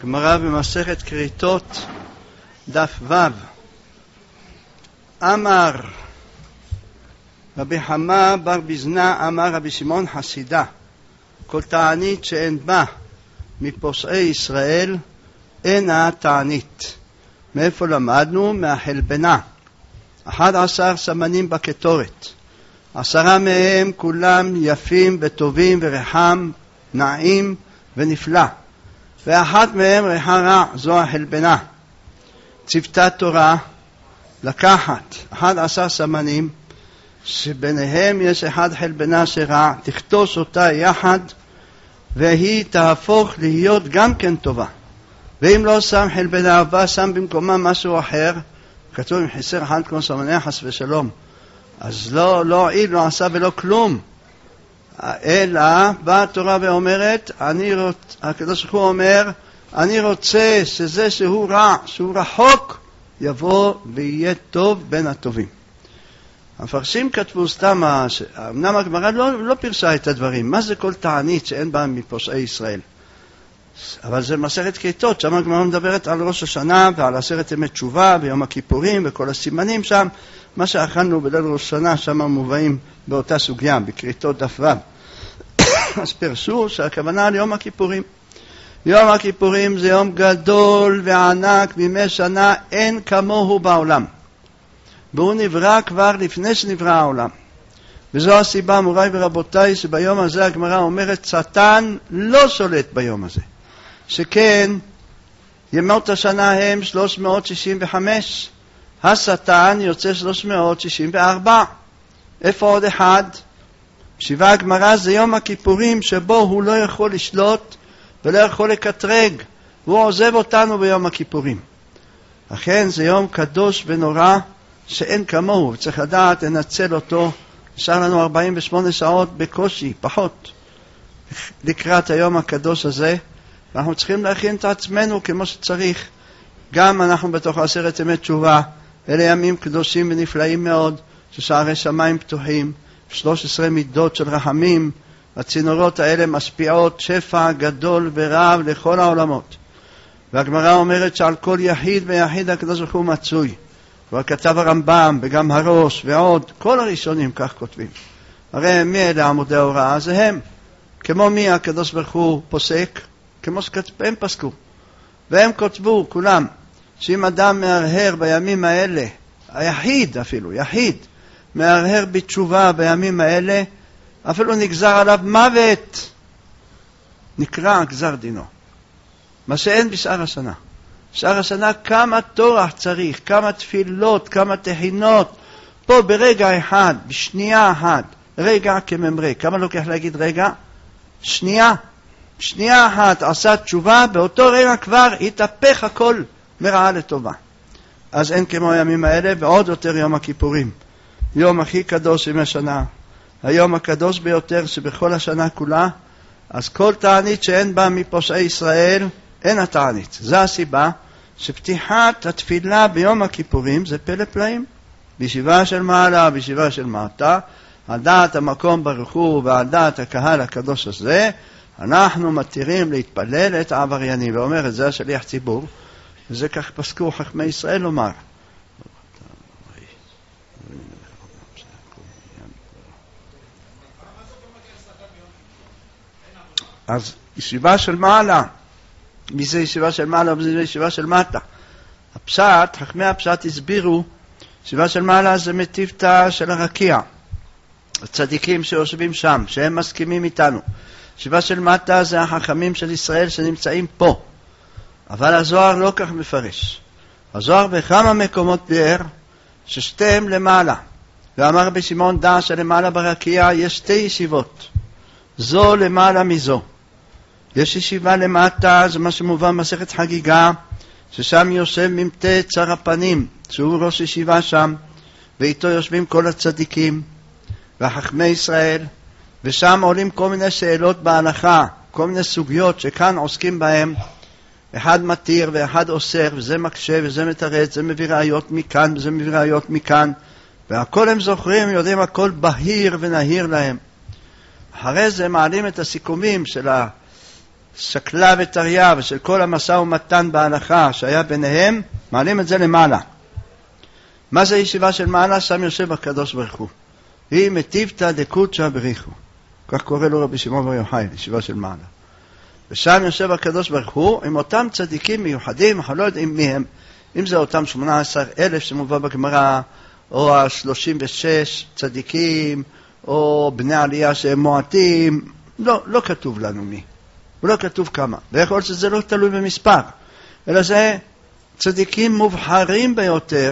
הגמרא במסכת כריתות דף ו' אמר רבי חמא בר בזנה אמר רבי שמעון חסידה, כל תענית שאין בה מפושעי ישראל אינה תענית. מאיפה למדנו? מהחלבנה. 11 סמנים בקטורת, 10 מהם כולם יפים וטובים וריחם נעים ונפלא, ואחת מהם ריחה רע, זו החלבנה. צוותה תורה לקחת 11 סמנים שביניהם יש אחד חלבנה שרע, תכתוש אותה יחד והיא תהפוך להיות גם כן טובה. ואם לא שם חלבנה הבא, שם במקומה משהו אחר, כתוב אם חיסר אחד כמו סמניה חס ושלום, אז לא עיל, לא עשה ולא כלום. אלא באה התורה ואומרת, הקדוש ברוך הוא אומר, אני רוצה שזה שהוא רע, שהוא רחוק, יבוא ויהיה טוב בין הטובים. המפרשים כתבו סתם, אמנם הגמרא לא פרסה את הדברים, מה זה כל תענית שאין בה מפושעי ישראל? אבל זה מסכת כריתות, שם הגמרא מדברת על ראש השנה ועל 10 ימי תשובה ויום הכיפורים וכל הסימנים שם, מה שאכלנו בליל ראש השנה, שם מובאים באותה סוגיה, בכריתות דף ו'. אז פרסו שהכוונה על יום הכיפורים. יום הכיפורים זה יום גדול וענק בימי שנה, אין כמוהו בעולם. והוא נברא כבר לפני שנברא העולם. וזו הסיבה, מוריי ורבותיי, שביום הזה הגמרא אומרת, שטן לא שולט ביום הזה. שכן, ימות השנה הם 365, השטן יוצא 364. איפה עוד אחד? שבעה הגמרא זה יום הכיפורים שבו הוא לא יכול לשלוט ולא יכול לקטרג, והוא עוזב אותנו ביום הכיפורים. אכן זה יום קדוש ונורא שאין כמוהו, וצריך לדעת לנצל אותו. נשאר לנו 48 שעות בקושי, פחות, לקראת היום הקדוש הזה, ואנחנו צריכים להכין את עצמנו כמו שצריך. גם אנחנו בתוך 10 ימי תשובה, אלה ימים קדושים ונפלאים מאוד, ששערי שמיים פתוחים, 13 מידות של רחמים, הצינורות האלה משפיעות שפע גדול ורב לכל העולמות. והגמרא אומרת שעל כל יחיד ויחיד הקדוש ברוך הוא מצוי. כבר כתב הרמב"ם וגם הראש ועוד, כל הראשונים כך כותבים. הרי מי אלה עמודי ההוראה? זה הם. כמו מי הקדוש ברוך הוא פוסק? כמו שהם פסקו. והם כותבו כולם, שאם אדם מהרהר בימים האלה, היחיד אפילו, יחיד, מהרהר בתשובה בימים האלה, אפילו נגזר עליו מוות, נקרא גזר דינו. מה שאין בשאר השנה. בשאר השנה כמה תורח צריך, כמה תפילות, כמה תחינות. פה ברגע אחד, בשנייה אחת, רגע כממרה. כמה לוקח להגיד רגע? שנייה. שנייה אחת עשה תשובה, באותו רגע כבר התהפך הכל מרעה לטובה. אז אין כמו הימים האלה, ועוד יותר יום הכיפורים. יום הכי קדוש עם השנה. היום הקדוש ביותר שבכל השנה כולה. אז כל תענית שאין בה מפושעי ישראל, אין התענית. זו הסיבה שפתיחת התפילה ביום הכיפורים זה פלא פלאים. בישיבה של מעלה, בישיבה של מטה, על דעת המקום ברוך הוא ועל דעת הקהל הקדוש הזה, אנחנו מתירים להתפלל את העבריינים. ואומר את זה השליח ציבור, וזה כך פסקו חכמי ישראל לומר. אז ישיבה של מעלה, מי זה ישיבה של מעלה ומי זה ישיבה של מטה? הפשט, חכמי הפשט הסבירו, ישיבה של מעלה זה מטיבתא של הרקיע, הצדיקים שיושבים שם, שהם מסכימים איתנו. ישיבה של מטה זה החכמים של ישראל שנמצאים פה. אבל הזוהר לא כך מפרש. הזוהר בכמה מקומות ביאר ששתיהם למעלה. ואמר רבי שמעון דע שלמעלה ברקיע יש 2 ישיבות. זו למעלה מזו. יש ישיבה למטה, זה מה שמובא במסכת חגיגה, ששם יושב ממתה צר הפנים, שהוא ראש ישיבה שם, ואיתו יושבים כל הצדיקים והחכמי ישראל, ושם עולים כל מיני שאלות בהלכה, כל מיני סוגיות שכאן עוסקים בהם, אחד מתיר ואחד אוסר, וזה מקשה וזה מתרץ, זה מביא ראיות מכאן וזה מביא ראיות מכאן, והכל הם זוכרים, יודעים הכל בהיר ונהיר להם. אחרי זה מעלים את הסיכומים של שקלה וטריה ושל כל המשא ומתן בהלכה שהיה ביניהם, מעלים את זה למעלה. מה זה ישיבה של מעלה? שם יושב הקדוש ברוך הוא. היא מטיבתא דקודשא בריחו. כך קורא לו רבי שמעון בר יוחאי, ישיבה של מעלה. ושם יושב הקדוש ברוך הוא עם אותם צדיקים מיוחדים, אנחנו לא יודעים מי הם, אם זה אותם 18,000 שמובא בגמרא, או ה-36 צדיקים, או בני עלייה שהם מועטים, לא כתוב לנו מי, ולא כתוב כמה, ויכול להיות שזה לא תלוי במספר, אלא זה צדיקים מובחרים ביותר,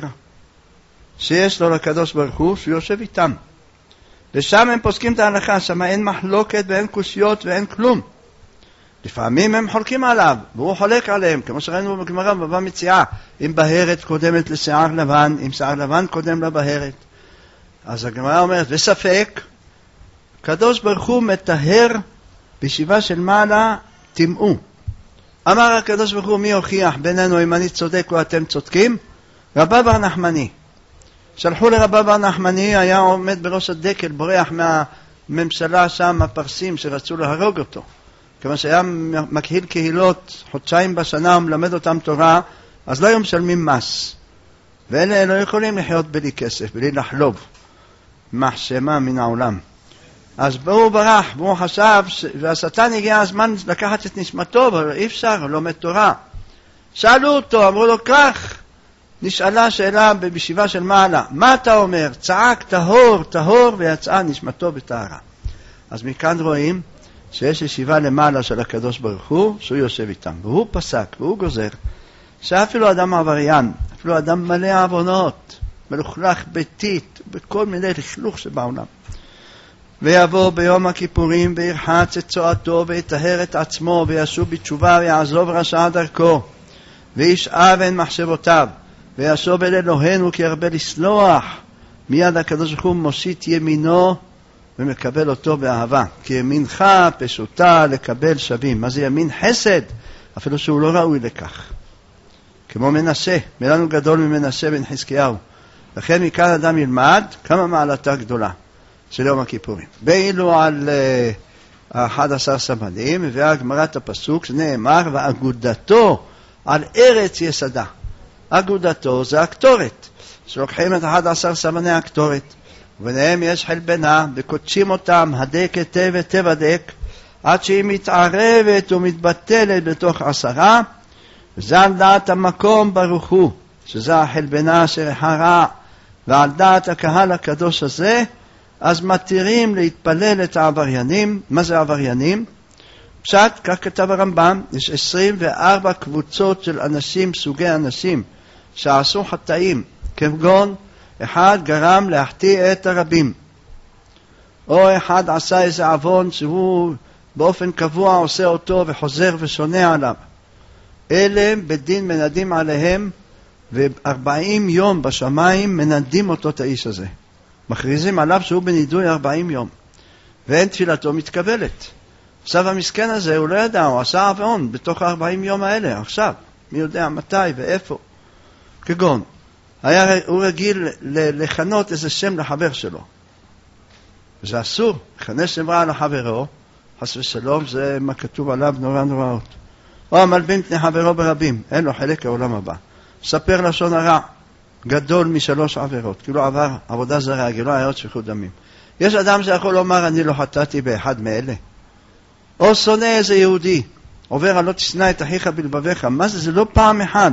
שיש לו לקדוש ברוך הוא, שהוא יושב איתם. ושם הם פוסקים את ההלכה, שם אין מחלוקת ואין קושיות ואין כלום. לפעמים הם חולקים עליו, והוא חולק עליהם, כמו שראינו בגמרא בבא מציעא, אם בהרת קודמת לשיער לבן, אם שיער לבן קודם לבהרת. אז הגמרא אומרת, וספק, קדוש ברוך הוא מטהר בישיבה של מעלה תמאו. אמר הקדוש ברוך הוא, מי הוכיח בינינו אם אני צודק או אתם צודקים? רבא בר נחמני. שלחו לרבא בר נחמני, היה עומד בראש הדקל, בורח מהממשלה שם, הפרסים שרצו להרוג אותו. כמה שהיה מקהיל קהילות חודשיים בשנה ומלמד אותם תורה, אז לא היו משלמים מס. ואלה לא יכולים לחיות בלי כסף, בלי לחלוב. מחשמה מן העולם. אז הוא ברח, והוא חשב, והשטן הגיע הזמן לקחת את נשמתו, אבל אי אפשר, הוא לומד תורה. שאלו אותו, אמרו לו כך, נשאלה שאלה בישיבה של מעלה, מה אתה אומר? צעק טהור, טהור, ויצאה נשמתו בטהרה. אז מכאן רואים שיש ישיבה למעלה של הקדוש ברוך הוא, שהוא יושב איתם, והוא פסק, והוא גוזר, שאפילו אדם עבריין, אפילו אדם מלא עוונות, מלוכלך ביתית, בכל מיני לכלוך שבעולם, ויבוא ביום הכיפורים וירחץ את צועתו ויטהר את עצמו וישוב בתשובה ויעזוב רשע דרכו וישאב אין מחשבותיו וישוב אל אלוהינו כי ירבה לסלוח. מיד הקדוש ברוך הוא מושיט ימינו ומקבל אותו באהבה, כי ימינך פשוטה לקבל שווים. מה זה ימין? חסד, אפילו שהוא לא ראוי לכך, כמו מנשה, מלנו גדול ממנשה בן חזקיהו. לכן מכאן אדם ילמד כמה מעלתה גדולה של יום הכיפורים. ואילו על 11 סמנים, מביאה הגמרא את הפסוק שנאמר, ואגודתו על ארץ יסדה. אגודתו זה הקטורת, שלוקחים את 11 סמני הקטורת, וביניהם יש חלבנה, וקודשים אותם, הדק היטב היטב הדק, עד שהיא מתערבת ומתבטלת בתוך 10, וזה על דעת המקום ברוך הוא, שזה החלבנה אשר חרה, ועל דעת הקהל הקדוש הזה, אז מתירים להתפלל את העבריינים. מה זה העבריינים? פשט, כך כתב הרמב"ם, יש 24 קבוצות של אנשים, סוגי אנשים, שעשו חטאים, כגון אחד גרם להחטיא את הרבים, או אחד עשה איזה עוון שהוא באופן קבוע עושה אותו וחוזר ושונא עליו. אלה בדין מנדים עליהם, ו40 יום בשמיים מנדים אותו את האיש הזה. מכריזים עליו שהוא בנידוי 40 יום, ואין תפילתו מתקבלת. עכשיו המסכן הזה, הוא לא ידע, הוא עשה עוון בתוך 40 יום האלה, עכשיו, מי יודע מתי ואיפה. כגון, הוא רגיל לכנות איזה שם לחבר שלו. זה אסור, לכנס שם רע לחברו, חס ושלום, זה מה כתוב עליו נורא נוראות. או המלבין פני חברו ברבים, אין לו חלק העולם הבא. ספר לשון הרע, גדול מ3 עבירות, כאילו עבר עבודה זרה, גילוי עריות שפיכות דמים. יש אדם שיכול לומר, אני לא חטאתי באחד מאלה. או שונא איזה יהודי, עובר על לא תשנא את אחיך בלבביך. מה זה? זה לא פעם אחד.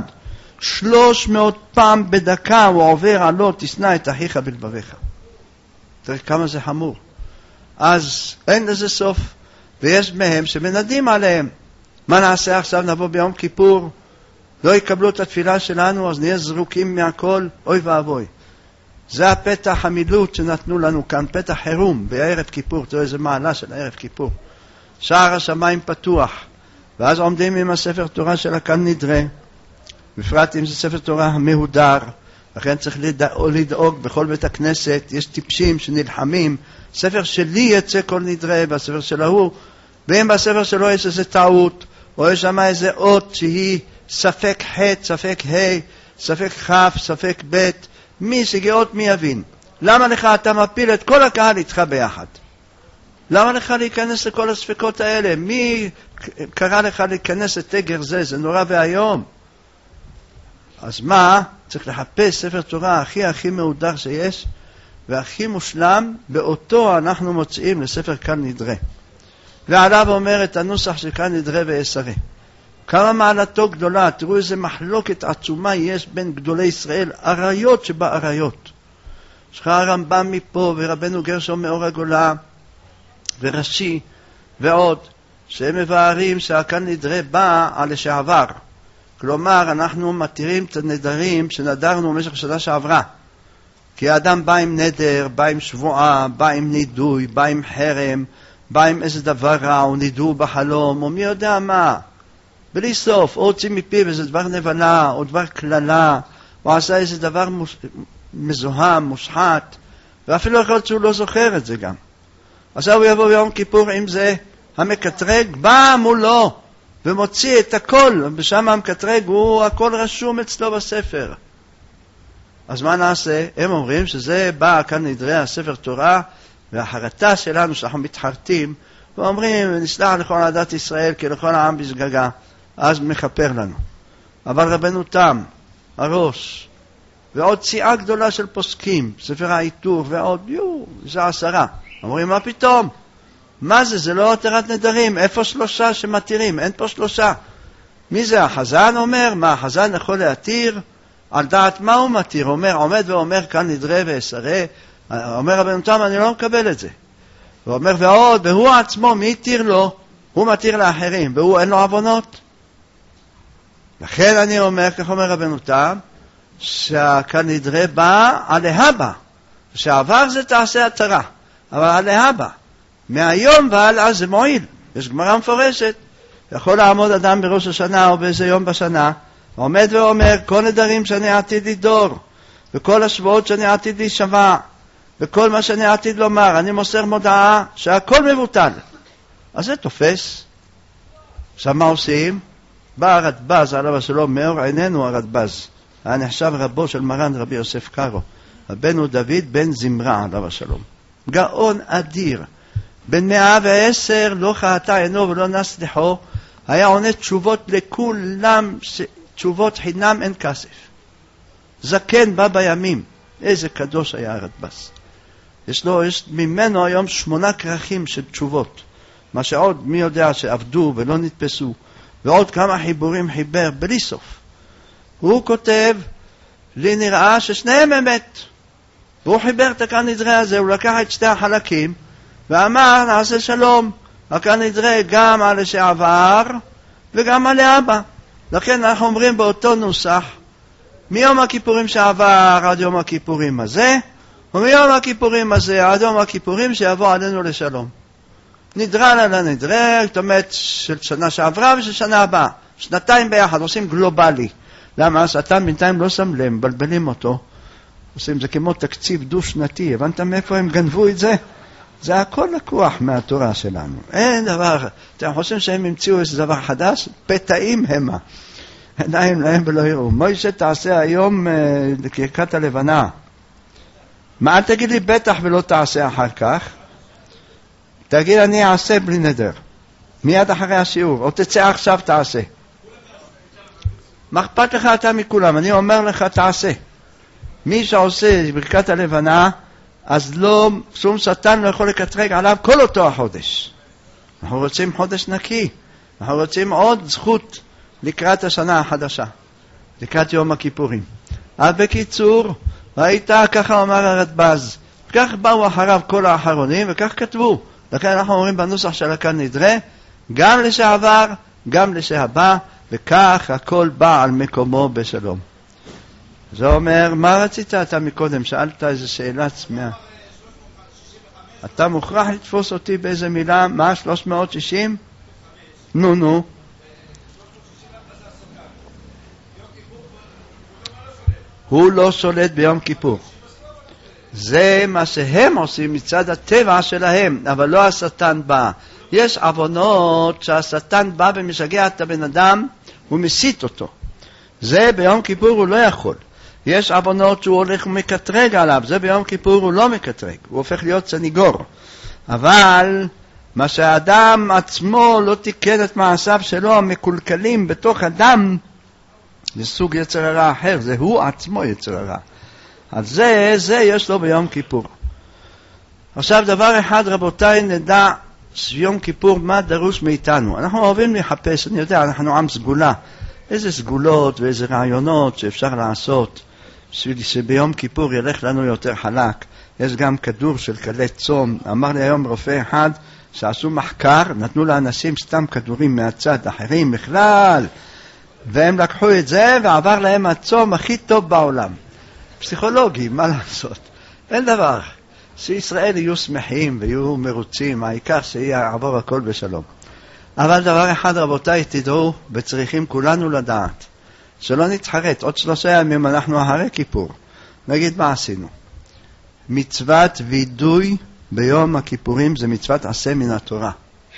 300 פעם בדקה הוא עובר על לא תשנא את אחיך בלבביך. תראה כמה זה חמור. אז אין לזה סוף. ויש מהם שמנדים עליהם. מה נעשה עכשיו? נבוא ביום כיפור, לא יקבלו את התפילה שלנו, אז נהיה זרוקים מהכל, אוי ואבוי. זה הפתח המילוט שנתנו לנו כאן, פתח חירום בערב כיפור. תראו איזה מעלה של ערב כיפור. שער השמיים פתוח, ואז עומדים עם הספר תורה של הכאן נדרה, בפרט אם זה ספר תורה מהודר. לכן צריך לדאוג בכל בית הכנסת, יש טיפשים שנלחמים, ספר שלי יצא כל נדרה, בספר של ההוא, ואם בספר שלו יש איזה טעות, או יש שם איזה אות שהיא ספק ח', ספק ה', ספק כ', ספק ב', מי שגיאות מי יבין. למה לך אתה מפיל את כל הקהל איתך ביחד? למה לך להיכנס לכל הספקות האלה? מי קרא לך להיכנס לתגר זה? זה נורא והיום. אז מה? צריך לחפש ספר תורה הכי מהודר שיש, והכי מושלם, באותו אנחנו מוצאים לספר כאן נדרה. ועליו אומר את הנוסח של כאן נדרה ויסרה. כמה מעלתו גדולה, תראו איזה מחלוקת עצומה יש בין גדולי ישראל, עריות שבעריות. יש לך הרמב"ם מפה, ורבנו גרשום מאור הגולה, ורש"י, ועוד, שהם מבארים שהכאן נדרה בא על לשעבר. כלומר, אנחנו מתירים את הנדרים שנדרנו במשך שנה שעברה. כי האדם בא עם נדר, בא עם שבועה, בא עם נידוי, בא עם חרם, בא עם איזה דבר רע, או נידור בחלום, או מי יודע מה. בלי סוף, או הוציא מפיו איזה דבר נבלה, או דבר כללה, או עשה איזה דבר מזוהם, מושחת, ואפילו יכול להיות שהוא לא זוכר את זה גם. עכשיו הוא יבוא ביום כיפור עם זה, המקטרג בא מולו, ומוציא את הכל, ושם המקטרג הוא הכל רשום אצלו בספר. אז מה נעשה? הם אומרים שזה בא כאן נדרה הספר תורה, והחרטה שלנו שאנחנו מתחרטים, ואומרים נסלח לכל עדת ישראל כי לכל העם בשגגה, אז מכפר לנו. אבל רבנו תם, הראש, ועוד ציעה גדולה של פוסקים, ספר העיטור, ועוד זה 10. אומרים מה פתאום? מה זה? זה לא התרת נדרים, איפה 3 שמתירים? אין פה 3. מי זה? החזן אומר? מה החזן יכול להתיר? על דעת מה הוא מתיר? אומר, עומד ואומר כאן נדרה ויסרה. אומר רבנו תם, אני לא מקבל את זה. הוא אומר ועוד, והוא עצמו מי יתיר לו? הוא מתיר לאחרים, והוא אין לו עוונות. לכן אני אומר, כך אומר רבנו תם, שכאן נדרה בא עליה בא, שעבר זה תעשה התרה, אבל עליה בא. מהיום ועל זה מועיל. יש גמרא מפורשת. יכול לעמוד אדם בראש השנה או באיזה יום בשנה, עומד ואומר, כל נדרים שאני עתיד לדור, וכל השבועות שאני עתיד להישבע, וכל מה שאני עתיד לומר, אני מוסר מודעה שהכל מבוטל. אז זה תופס. עכשיו מה עושים? בא הרדב"ז, עליו השלום, מאור עינינו הרדב"ז. היה נחשב רבו של מרן רבי יוסף קארו, הבן הוא דוד בן זמרה, עליו השלום. גאון אדיר. בן 110 לא חטא עינו ולא נסלחו, היה עונה תשובות לכולם, תשובות חינם אין כסף. זקן בא בימים. איזה קדוש היה הרדב"ז. יש ממנו היום 8 כרכים של תשובות. מה שעוד מי יודע שעבדו ולא נתפסו. ועוד כמה חיבורים חיבר בלי סוף. הוא כותב, לי נראה ששניהם אמת. והוא חיבר את הכאן נדרה הזה, הוא לקח את 2 החלקים, ואמר נעשה שלום. הכאן נדרה גם על לשעבר וגם על לאבא. לכן אנחנו אומרים באותו נוסח, מיום הכיפורים שעבר עד יום הכיפורים הזה, ומיום הכיפורים הזה עד יום הכיפורים שיבוא עלינו לשלום. נדרה לה נדרה, זאת אומרת של שנה שעברה ושל שנה הבאה. 2 ביחד, עושים גלובלי. למה? השטן בינתיים לא שם לב, מבלבלים אותו. עושים זה כמו תקציב דו-שנתי. הבנת מאיפה הם גנבו את זה? זה הכל לקוח מהתורה שלנו. אין דבר. אתם חושבים שהם המציאו איזה דבר חדש? פתאים המה. עיניים להם ולא יראו. מוישה תעשה היום כרכת הלבנה. מה אל תגיד לי בטח ולא תעשה אחר כך? תגיד אני אעשה בלי נדר. מיד אחרי השיעור. או תצא עכשיו תעשה. מה אכפת לך אתה מכולם? אני אומר לך תעשה. מי שעושה ברכת הלבנה, אז לא, שום שטן לא יכול לקטרג עליו כל אותו החודש. אנחנו רוצים חודש נקי. אנחנו רוצים עוד זכות לקראת השנה החדשה. לקראת יום הכיפורים. אז בקיצור, ראית ככה אומר הרדב"ז. כך באו אחריו כל האחרונים וכך כתבו. לכן אנחנו אומרים בנוסח של הכאן נדרה, גם לשעבר, גם לשעבא, וכך הכל בא על מקומו בשלום. זה אומר, מה רצית אתה מקודם? שאלת איזו שאלה צמאה. אתה מוכרח לתפוס אותי באיזה מילה, מה? 360? נו. הוא לא שולט ביום כיפור. זה מה שהם עושים מצד הטבע שלהם, אבל לא השטן בא. יש עוונות שהשטן בא ומשגע את הבן אדם, הוא מסית אותו. זה ביום כיפור הוא לא יכול. יש עוונות שהוא הולך ומקטרג עליו, זה ביום כיפור הוא לא מקטרג, הוא הופך להיות סניגור. אבל מה שהאדם עצמו לא תיקן את מעשיו שלו המקולקלים בתוך אדם, זה סוג יצר הרע אחר, זה הוא עצמו יצר הרע. אז זה יש לו ביום כיפור. עכשיו דבר אחד רבותיי, נדע ביום כיפור מה דרוש מאיתנו. אנחנו אוהבים לחפש, אני יודע, אנחנו עם סגולה, איזה סגולות ואיזה רעיונות שאפשר לעשות בשביל שביום כיפור ילך לנו יותר חלק. יש גם כדור של קלי צום. אמר לי היום רופא אחד שעשו מחקר, נתנו לאנשים סתם כדורים מהצד, אחרים בכלל, והם לקחו את זה ועבר להם הצום הכי טוב בעולם. פסיכולוגי, מה לעשות? אין דבר. שישראל יהיו שמחים ויהיו מרוצים, העיקר שיעבור הכל בשלום. אבל דבר אחד רבותיי, תדעו, וצריכים כולנו לדעת, שלא נתחרט, עוד 3 ימים אנחנו אחרי כיפור. נגיד מה עשינו. מצוות וידוי ביום הכיפורים זה מצוות עשה מן התורה.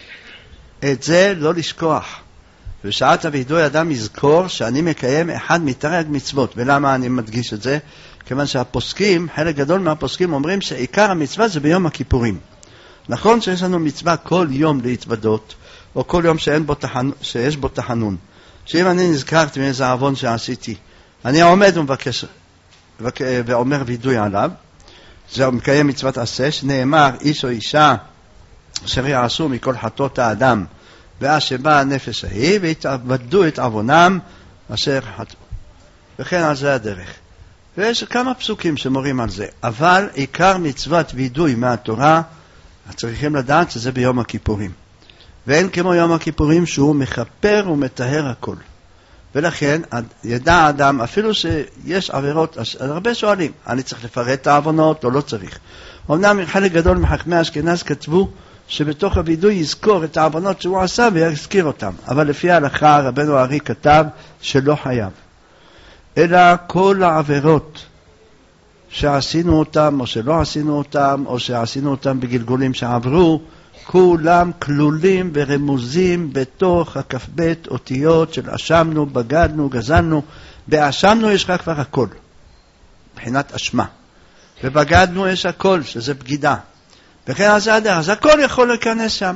את זה לא לשכוח. בשעת הוידוי אדם יזכור שאני מקיים אחד מתרי"ג מצוות. ולמה אני מדגיש את זה? כיוון שהפוסקים, חלק גדול מהפוסקים אומרים שעיקר המצווה זה ביום הכיפורים. נכון שיש לנו מצווה כל יום להתוודות, או כל יום שיש בו תחנון. שאם אני נזכרתי מאיזה עוון שעשיתי, אני עומד ומבקש ואומר וידוי עליו, זה מקיים מצוות עשה, שנאמר איש או אישה אשר יעשו מכל חטאות האדם ואשר באה הנפש ההיא והתוודו את עוונם אשר חטאו. וכן על זה הדרך. ויש כמה פסוקים שמורים על זה, אבל עיקר מצוות וידוי מהתורה צריכים לדעת שזה ביום הכיפורים. ואין כמו יום הכיפורים שהוא מכפר ומטהר הכל. ולכן ידע האדם, אפילו שיש עבירות, הרבה שואלים, אני צריך לפרט את העוונות או לא צריך. אמנם חלק גדול מחכמי אשכנז כתבו שבתוך הוידוי יזכור את העוונות שהוא עשה ויזכיר אותם. אבל לפי ההלכה רבנו הארי כתב שלא חייב. אלא כל העבירות שעשינו אותם או שלא עשינו אותם או שעשינו אותם בגלגולים שעברו, כולם כלולים ורמוזים בתוך הכ"ב אותיות של אשמנו, בגדנו, גזלנו. באשמנו יש רק כבר הכל, מבחינת אשמה. ובגדנו יש הכל, שזה בגידה. וכן על זה הדרך, אז הכל יכול להיכנס שם.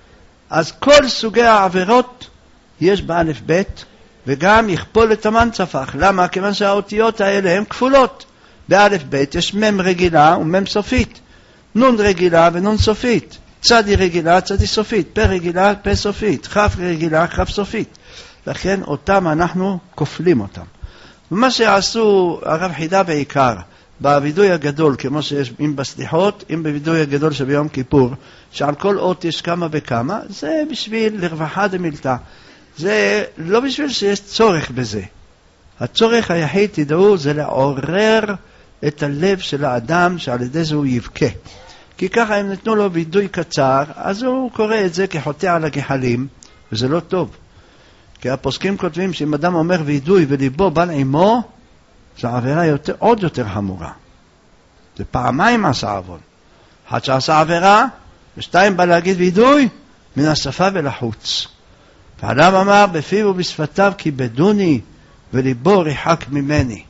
אז כל סוגי העבירות יש באלף בית, וגם יכפול את המנצפח. למה? כיוון שהאותיות האלה הן כפולות. באלף בית יש מם רגילה ומם סופית. נון רגילה ונון סופית. צדי רגילה, צדי סופית. פה רגילה, פה סופית. כף רגילה, כף סופית. לכן אותם אנחנו כופלים אותם. ומה שעשו הרב חידה בעיקר, בוידוי הגדול, כמו שיש אם בסליחות, אם בוידוי הגדול שביום כיפור, שעל כל אות יש כמה וכמה, זה בשביל לרווחה דמילתא. זה לא בשביל שיש צורך בזה. הצורך היחיד, תדעו, זה לעורר את הלב של האדם, שעל ידי זה הוא יבכה. כי ככה אם נתנו לו וידוי קצר, אז הוא קורא את זה כחוטא על הגחלים, וזה לא טוב. כי הפוסקים כותבים שאם אדם אומר וידוי וליבו בא לעמו, זו עבירה עוד יותר חמורה. זה פעמיים עשה עוון. אחד שעשה עבירה, ושתיים בא להגיד וידוי, מן השפה ולחוץ. ועליו אמר בפיו ובשפתיו כיבדוני, וליבו ריחק ממני.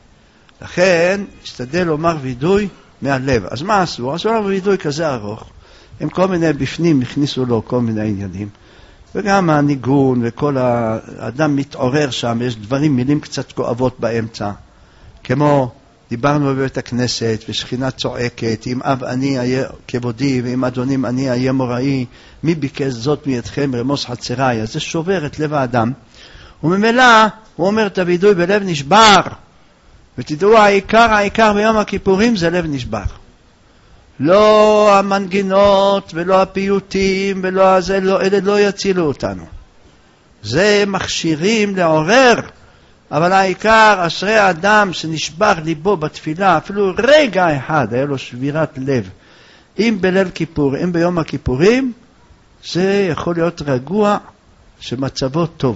לכן השתדל לומר וידוי מהלב. אז מה עשו? עשו לו וידוי כזה ארוך. הם כל מיני בפנים הכניסו לו כל מיני עניינים. וגם הניגון וכל האדם מתעורר שם, יש דברים, מילים קצת כואבות באמצע. כמו דיברנו בבית הכנסת ושכינה צועקת, אם אב אני אהיה כבודי ואם אדונים אני אהיה מוראי, מי ביקש זאת מידכם רמוס חצריי. אז זה שובר את לב האדם. וממילא הוא אומר את הוידוי בלב נשבר. ותדעו העיקר ביום הכיפורים זה לב נשבר. לא המנגינות ולא הפיוטים ולא זה, לא, אלה לא יצילו אותנו. זה מכשירים לעורר. אבל העיקר, אשרי האדם שנשבר ליבו בתפילה, אפילו רגע אחד היה לו שבירת לב. אם בליל כיפור, אם ביום הכיפורים, זה יכול להיות רגוע שמצבו טוב.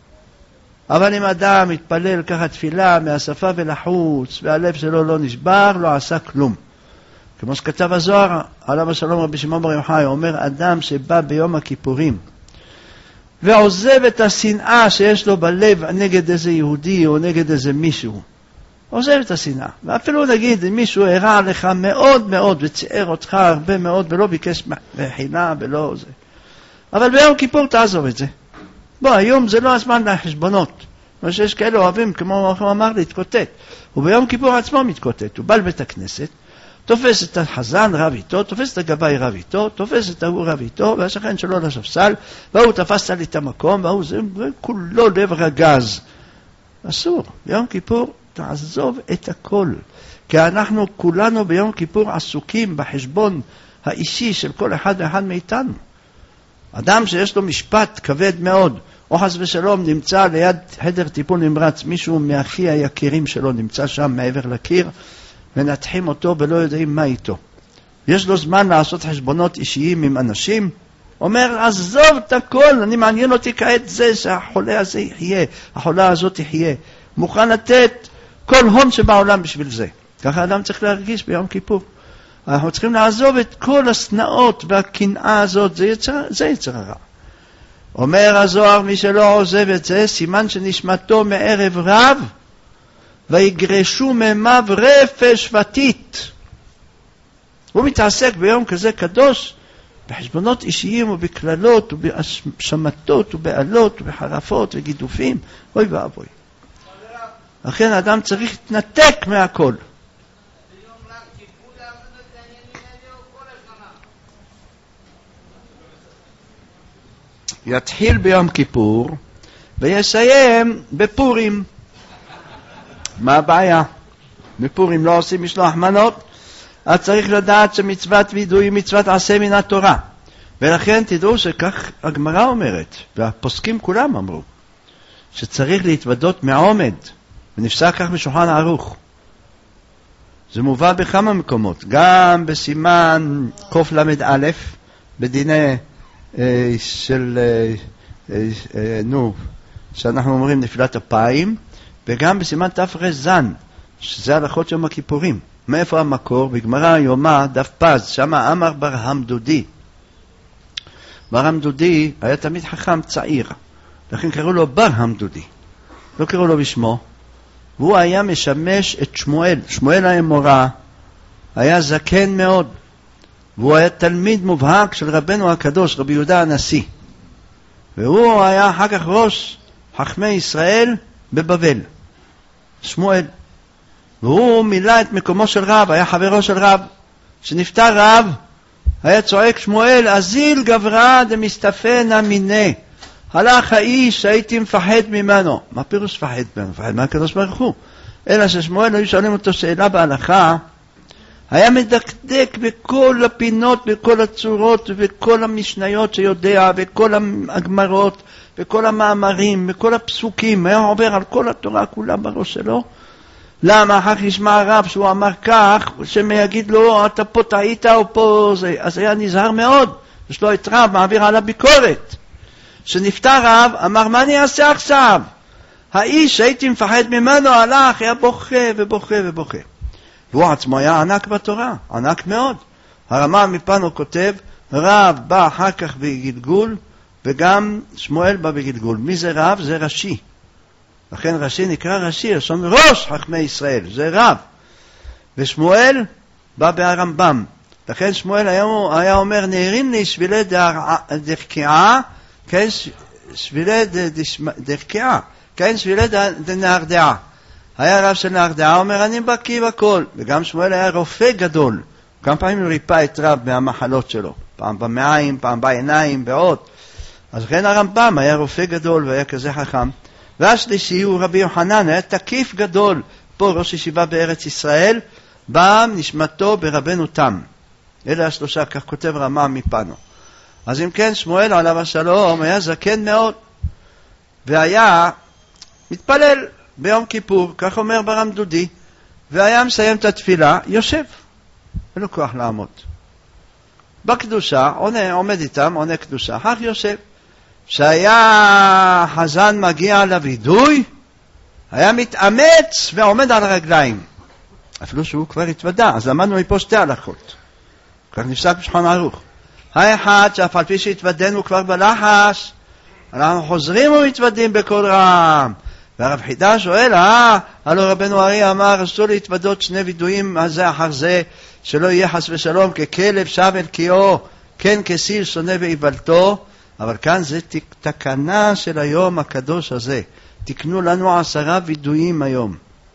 אבל אם אדם מתפלל ככה תפילה מהשפה ולחוץ, והלב שלו לא נשבר, לא עשה כלום. כמו שכתב הזוהר, עליו השלום רבי שמעון בר יוחאי, אומר אדם שבא ביום הכיפורים, ועוזב את השנאה שיש לו בלב נגד איזה יהודי או נגד איזה מישהו. עוזב את השנאה. ואפילו נגיד, מישהו הרע לך מאוד מאוד וציער אותך הרבה מאוד ולא ביקש מחילה ולא זה. אבל ביום כיפור תעזוב את זה. בוא, היום זה לא הזמן לחשבונות. מה שיש כאלה אוהבים, כמו הוא אמר, להתקוטט. וביום כיפור עצמו מתקוטט. הוא בא לבית הכנסת, תופס את החזן רב איתו, תופס את הגבאי רב איתו, תופס את ההוא רב איתו, והשכן שלו לספסל, והוא תפס לי את המקום, והוא זה כולו לב רגז. אסור. ביום כיפור תעזוב את הכל. כי אנחנו כולנו ביום כיפור עסוקים בחשבון האישי של כל אחד ואחד מאיתנו. אדם שיש לו משפט כבד מאוד, או חס ושלום נמצא ליד חדר טיפול נמרץ, מישהו מהכי היקירים שלו נמצא שם מעבר לקיר, מנתחים אותו ולא יודעים מה איתו. יש לו זמן לעשות חשבונות אישיים עם אנשים, אומר, עזוב את הכל, אני מעניין אותי כעת זה שהחולה הזה יחיה, החולה הזאת יחיה. מוכן לתת כל הון שבעולם בשביל זה. ככה אדם צריך להרגיש ביום כיפור. אנחנו צריכים לעזוב את כל הסנאות והקנאה הזאת, זה יצר הרע. אומר הזוהר, מי שלא עוזב את זה, סימן שנשמתו מערב רב, ויגרשו ממיו רפש ותית. הוא מתעסק ביום כזה קדוש, בחשבונות אישיים ובכללות ובשמתות ובעלות ובחרפות וגידופים. אוי ואבוי. לכן אדם צריך להתנתק מהכל. יתחיל ביום כיפור ויסיים בפורים. מה הבעיה? בפורים לא עושים משלוח מנות, אז צריך לדעת שמצוות וידוי היא מצוות עשה מן התורה. ולכן תדעו שכך הגמרא אומרת, והפוסקים כולם אמרו, שצריך להתוודות מעומד, ונפסק כך בשולחן ערוך. זה מובא בכמה מקומות, גם בסימן קל"א, בדיני של שאנחנו אומרים נפילת אפיים, וגם בסימן תרז"ן, שזה הלכות יום הכיפורים. מאיפה המקור? בגמרא יומא דף פז, שמה אמר בר המדודי. בר המדודי היה תמיד חכם צעיר, לכן קראו לו בר המדודי, לא קראו לו בשמו. והוא היה משמש את שמואל. שמואל האמורא היה זקן מאוד, והוא היה תלמיד מובהק של רבנו הקדוש, רבי יהודה הנשיא. והוא היה אחר כך ראש חכמי ישראל בבבל, שמואל. והוא מילא את מקומו של רב, היה חברו של רב. כשנפטר רב, היה צועק שמואל, אזיל גברא דמסתפנה מיני. הלך האיש שהייתי מפחד ממנו. מה פירוש מפחד ממנו? מפחד מהקדוש ברוך הוא. אלא ששמואל היו שואלים אותו שאלה בהלכה, היה מדקדק בכל הפינות, בכל הצורות, בכל המשניות שיודע, בכל הגמרות, בכל המאמרים, בכל הפסוקים. היה עובר על כל התורה כולה בראש שלו. למה? אחר כך ישמע הרב שהוא אמר כך, שמייגיד לו, אתה פה טעית או פה זה. אז היה נזהר מאוד. יש לו את רב, מעביר על הביקורת. שנפטר רב, אמר, מה אני אעשה עכשיו? האיש שהייתי מפחד ממנו הלך, היה בוכה ובוכה ובוכה. והוא עצמו היה ענק בתורה, ענק מאוד. הרמ"א מפנו כותב, רב בא אחר כך בגלגול, וגם שמואל בא בגלגול. מי זה רב? זה ראשי. לכן ראשי נקרא ראשי, לשון ראש חכמי ישראל, זה רב. ושמואל בא בהרמב"ם. לכן שמואל היה אומר, נהרין לי שבילי דרקיעה, כן שבילי דרקיעה, כן שבילי דנהרדעה. היה רב של נהרדעה, אומר, אני בקיא בכל. וגם שמואל היה רופא גדול. כמה פעמים הוא ריפא את רב מהמחלות שלו. פעם במעיים, פעם בעיניים, ועוד. אז לכן הרמב"ם היה רופא גדול והיה כזה חכם. והשלישי הוא רבי יוחנן, היה תקיף גדול. פה ראש ישיבה בארץ ישראל, בא נשמתו ברבנו תם. אלה השלושה, כך כותב רמ"א מפנו. אז אם כן, שמואל עליו השלום היה זקן מאוד. והיה מתפלל ביום כיפור, כך אומר בר המדודי, והיה מסיים את התפילה, יושב. אין לו כוח לעמוד. בקדושה, עומד איתם, עונה קדושה, אחר יושב. שהיה חזן מגיע לוידוי, היה מתאמץ ועומד על הרגליים. אפילו שהוא כבר התוודע, אז למדנו מפה שתי הלכות. כך נפסק בשולחן ערוך. האחד, שאף על פי שהתוודנו כבר בלחש, אנחנו חוזרים ומתוודים בקול רם. והרב חידה שואל, הלא רבנו ארי אמר, אסור להתוודות שני וידויים הזה אחר זה, שלא יהיה חס ושלום ככלב שב אל קיאו, כן כסיל שונא ואיבלתו. אבל כאן זה תקנה של היום הקדוש הזה. תקנו לנו 10 וידויים היום.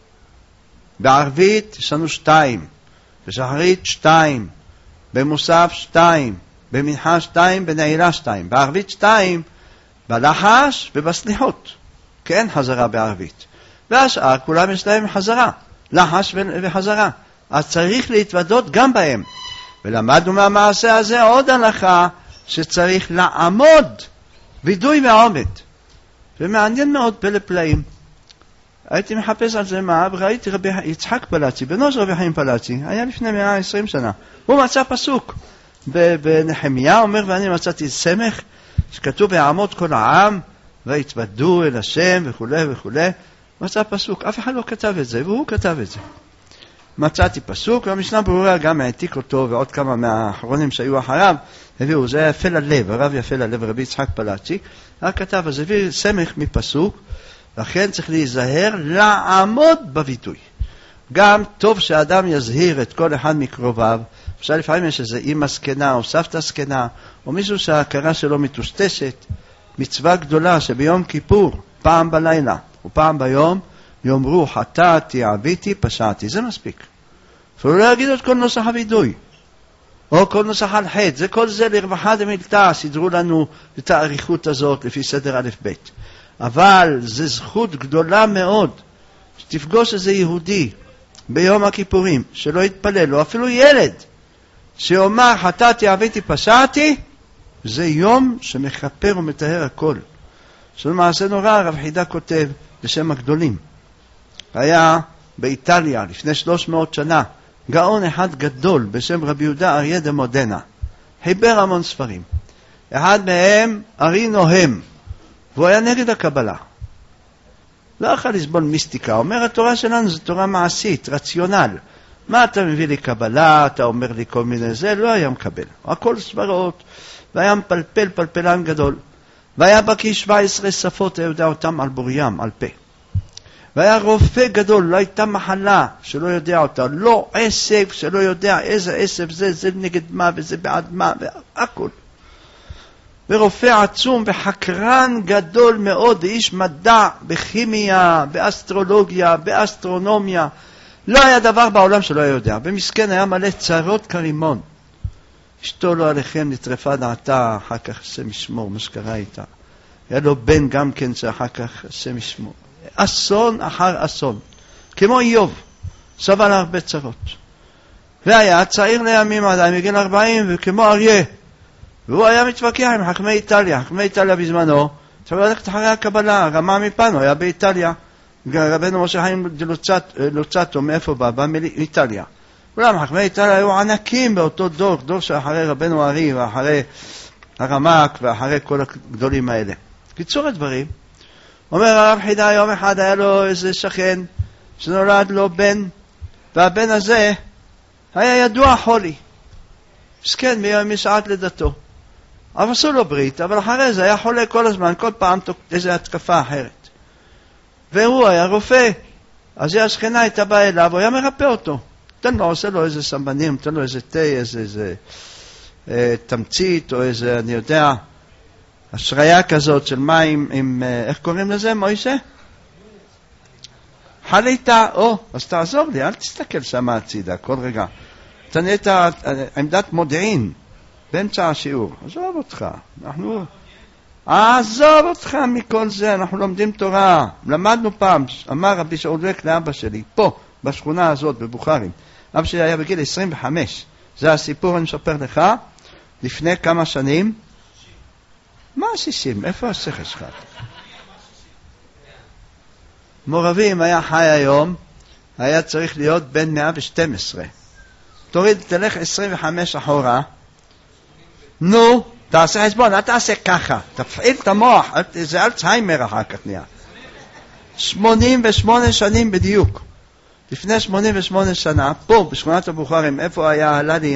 בערבית יש לנו 2, בשחרית 2, במוסף 2, במנחה 2, בנעילה 2. בערבית 2, בלחש ובסליחות. כן, חזרה בערבית. והשאר כולם יש להם חזרה, לחש וחזרה. אז צריך להתוודות גם בהם. ולמדנו מהמעשה הזה עוד הלכה שצריך לעמוד וידוי מעומד. ומעניין מאוד פלא פלאים. הייתי מחפש על זה מה, וראיתי רבי יצחק פלצי, בנו של רבי חיים פלצי, היה לפני 120 שנה. הוא מצא פסוק בנחמיה, אומר, ואני מצאתי סמך שכתוב בעמוד כל העם, והתוודו אל השם וכו' וכו'. מצא פסוק, אף אחד לא כתב את זה, והוא כתב את זה. מצאתי פסוק, והמשנה ברורה גם העתיק אותו, ועוד כמה מהאחרונים שהיו אחריו, הביאו, זה יפה ללב, הרב יפה ללב, רבי יצחק פלצי, הכתב הזה הביא סמך מפסוק, לכן צריך להיזהר לעמוד בביטוי. גם טוב שאדם יזהיר את כל אחד מקרוביו, אפשר לפעמים יש איזה אמא סקנה או סבתא סקנה, או מישהו שההכרה שלו מטושטשת, מצווה גדולה שביום כיפור, פעם בלילה ופעם ביום, יאמרו חטאתי, עוויתי, פשעתי. זה מספיק. אפילו לא יגידו את כל נוסח הווידוי, או כל נוסח על חטא. זה כל זה לרווחה דמילתא, סידרו לנו את האריכות הזאת לפי סדר א' ב'. אבל זה זכות גדולה מאוד שתפגוש איזה יהודי ביום הכיפורים, שלא יתפלל, או אפילו ילד, שאומר חטאתי, עוויתי, פשעתי, זה יום שמכפר ומטהר הכל. זאת מעשה נורא, הרב חידה כותב בשם הגדולים. היה באיטליה לפני 300 שנה גאון אחד גדול בשם רבי יהודה אריה דה מודנה. חיבר המון ספרים. אחד מהם ארי נוהם, והוא היה נגד הקבלה. לא יכול לסבול מיסטיקה. אומר התורה שלנו זו תורה מעשית, רציונל. מה אתה מביא לי קבלה, אתה אומר לי כל מיני זה, לא היה מקבל. הכל סברות, והיה מפלפל, פלפלן גדול. והיה בקי 17 שפות, היה יודע אותם על בוריים, על פה. והיה רופא גדול, לא הייתה מחלה שלא יודע אותה, לא עשב שלא יודע איזה עשב זה, זה נגד מה וזה בעד מה, והכל. ורופא עצום וחקרן גדול מאוד, איש מדע בכימיה, באסטרולוגיה, באסטרונומיה. לא היה דבר בעולם שלא היה יודע. במסכן היה מלא צרות כרימון. אשתו לא עליכם נטרפה דעתה, אחר כך השם ישמור, מה שקרה איתה. היה לו בן גם כן שאחר כך השם ישמור. אסון אחר אסון. כמו איוב, סבל הרבה צרות. והיה צעיר לימים עדיין, מגיל 40, וכמו אריה. והוא היה מתווכח עם חכמי איטליה. חכמי איטליה בזמנו, צריך ללכת אחרי הקבלה, רמה מפנו, היה באיטליה. רבנו משה חיים לוצטו, מאיפה בא? מאיטליה. אולם חכמי איטליה היו ענקים באותו דור, דור שאחרי רבנו ארי ואחרי הרמק ואחרי כל הגדולים האלה. קיצור הדברים, אומר הרב חידה, יום אחד היה לו איזה שכן שנולד לו בן, והבן הזה היה ידוע חולי. מסכן משעת לידתו. אבל עשו לו ברית, אבל אחרי זה היה חולה כל הזמן, כל פעם איזו התקפה אחרת. והוא היה רופא, אז השכנה הייתה באה אליו, הוא היה מרפא אותו. תן לו, עושה לו איזה סמבנים, תן לו איזה תה, איזה תמצית, או איזה, אני יודע, השריה כזאת של מים עם, איך קוראים לזה, מוישה? חליטה, אז תעזור לי, אל תסתכל שם הצידה, כל רגע. תנה את עמדת מודיעין, באמצע השיעור. עזוב אותך מכל זה, אנחנו לומדים תורה. למדנו פעם, אמר רבי שאולק לאבא שלי, פה, בשכונה הזאת, בבוכרים. אבא שלי היה בגיל 25. זה הסיפור אני מספר לך, לפני כמה שנים. מה 60? איפה השכל שלך? מורבים היה חי היום, היה צריך להיות בן 112. תוריד, תלך 25 אחורה. נו, תעשה חשבון, אל תעשה ככה. תפעיל את המוח, זה אלצהיימר אחר כך נהיה. 88 שנים בדיוק. לפני 88 שנה, פה בשכונת הבוכרים, איפה היה עלה לי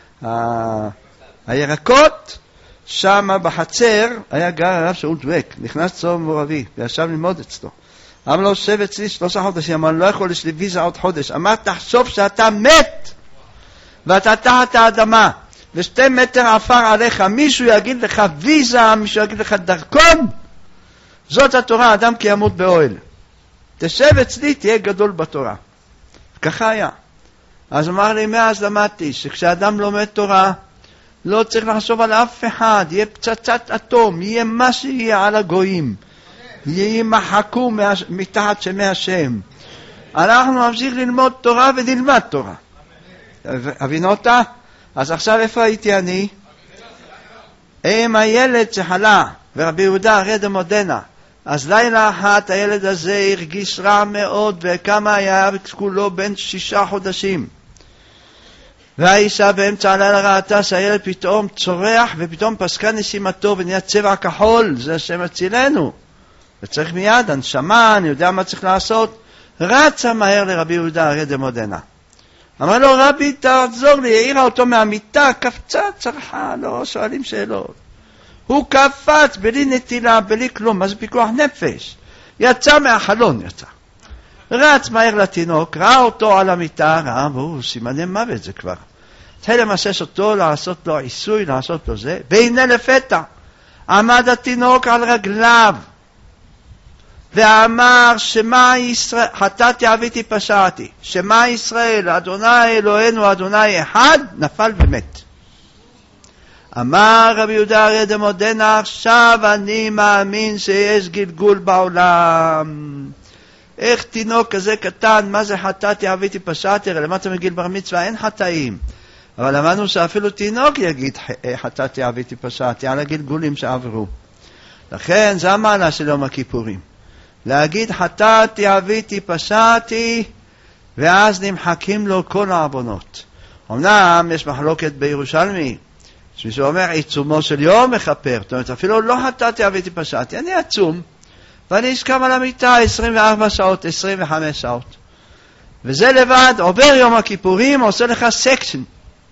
הירקות, שם בחצר היה גר הרב שאול דואק, נכנס צהוב מורבי, וישב ללמוד אצלו. אמר לו, שב אצלי 3 חודשים, אמר, לא יכול, יש לי ויזה עוד חודש. אמר, תחשוב שאתה מת, ואתה תחת האדמה, ו2 מטר עפר עליך, מישהו יגיד לך ויזה, מישהו יגיד לך דרכון, זאת התורה, אדם כי ימות באוהל. תשב אצלי, תהיה גדול בתורה. ככה היה. אז אמר לי, מאז למדתי שכשאדם לומד תורה, לא צריך לחשוב על אף אחד, יהיה פצצת אטום, יהיה מה שיהיה על הגויים, יהיה מחקו מתחת שמי השם. אנחנו נמשיך ללמוד תורה ונלמד תורה. הבינות? אז עכשיו איפה הייתי אני? עם הילד שחלה, ורבי יהודה הרד המודנה. אז לילה אחת הילד הזה הרגיש רע מאוד, וכמה היה כולו בן 6 חודשים. והאישה באמצע הלילה ראתה שהילד פתאום צורח, ופתאום פסקה נשימתו ונהיה צבע כחול. זה השם הצילנו. וצריך מיד, הנשמה, אני יודע מה צריך לעשות. רצה מהר לרבי יהודה הרד המודנה. אמר לו, רבי תעזור לי, העירה אותו מהמיטה, קפצה, צרחה, לא שואלים שאלות. הוא קפץ בלי נטילה, בלי כלום, מה זה פיקוח נפש? יצא מהחלון, יצא. רץ מהר לתינוק, ראה אותו על המיטה, ראה, והוא סימני מוות זה כבר. התחיל למסס אותו, לעשות לו עיסוי, לעשות לו זה, והנה לפתע, עמד התינוק על רגליו, ואמר, שמה ישראל, חטאתי עוויתי פשעתי, שמה ישראל, אדוני אלוהינו, אדוני אחד, נפל ומת. אמר רבי יהודה הרד המודנה, עכשיו אני מאמין שיש גלגול בעולם. איך תינוק כזה קטן, מה זה חטאתי עוויתי פשעתי, למטה מגיל בר מצווה אין חטאים. אבל למדנו שאפילו תינוק יגיד חטאתי עוויתי פשעתי, על הגלגולים שעברו. לכן זה המעלה של יום הכיפורים. להגיד חטאתי עוויתי פשעתי, ואז נמחקים לו כל העוונות. אמנם יש מחלוקת בירושלמי, שמישהו אומר עיצומו של יום מכפר, זאת אומרת אפילו לא חטאתי עוויתי פשעתי, אני עצום, ואני אשכב על המיטה 24 שעות, 25 שעות. וזה לבד, עובר יום הכיפורים, עושה לך סקשן,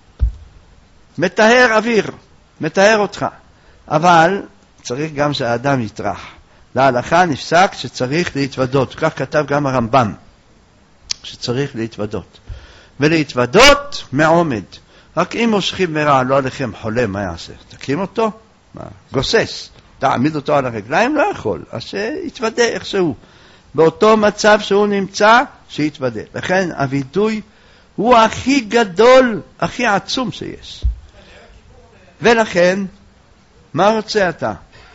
מטהר אוויר, מטהר אותך. אבל צריך גם שהאדם יטרח. להלכה נפסק שצריך להתוודות, כך כתב גם הרמב"ם, שצריך להתוודות. ולהתוודות מעומד. רק אם מושכים מרע, לא עליכם חולה, מה יעשה? תקים אותו? מה? גוסס. תעמיד אותו על הרגליים? לא יכול. אז שיתוודה איכשהו. באותו מצב שהוא נמצא, שיתוודה. לכן הווידוי הוא הכי גדול, הכי עצום שיש. ולכן, מה רוצה אתה?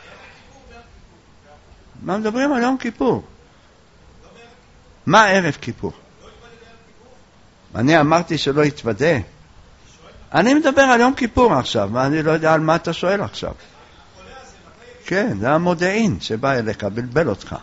מה מדברים על יום כיפור? מה ערב כיפור? אני אמרתי שלא יתוודה. אני מדבר על יום כיפור עכשיו, ואני לא יודע על מה אתה שואל עכשיו. כן, זה המודיעין שבא אליך, בלבל אותך.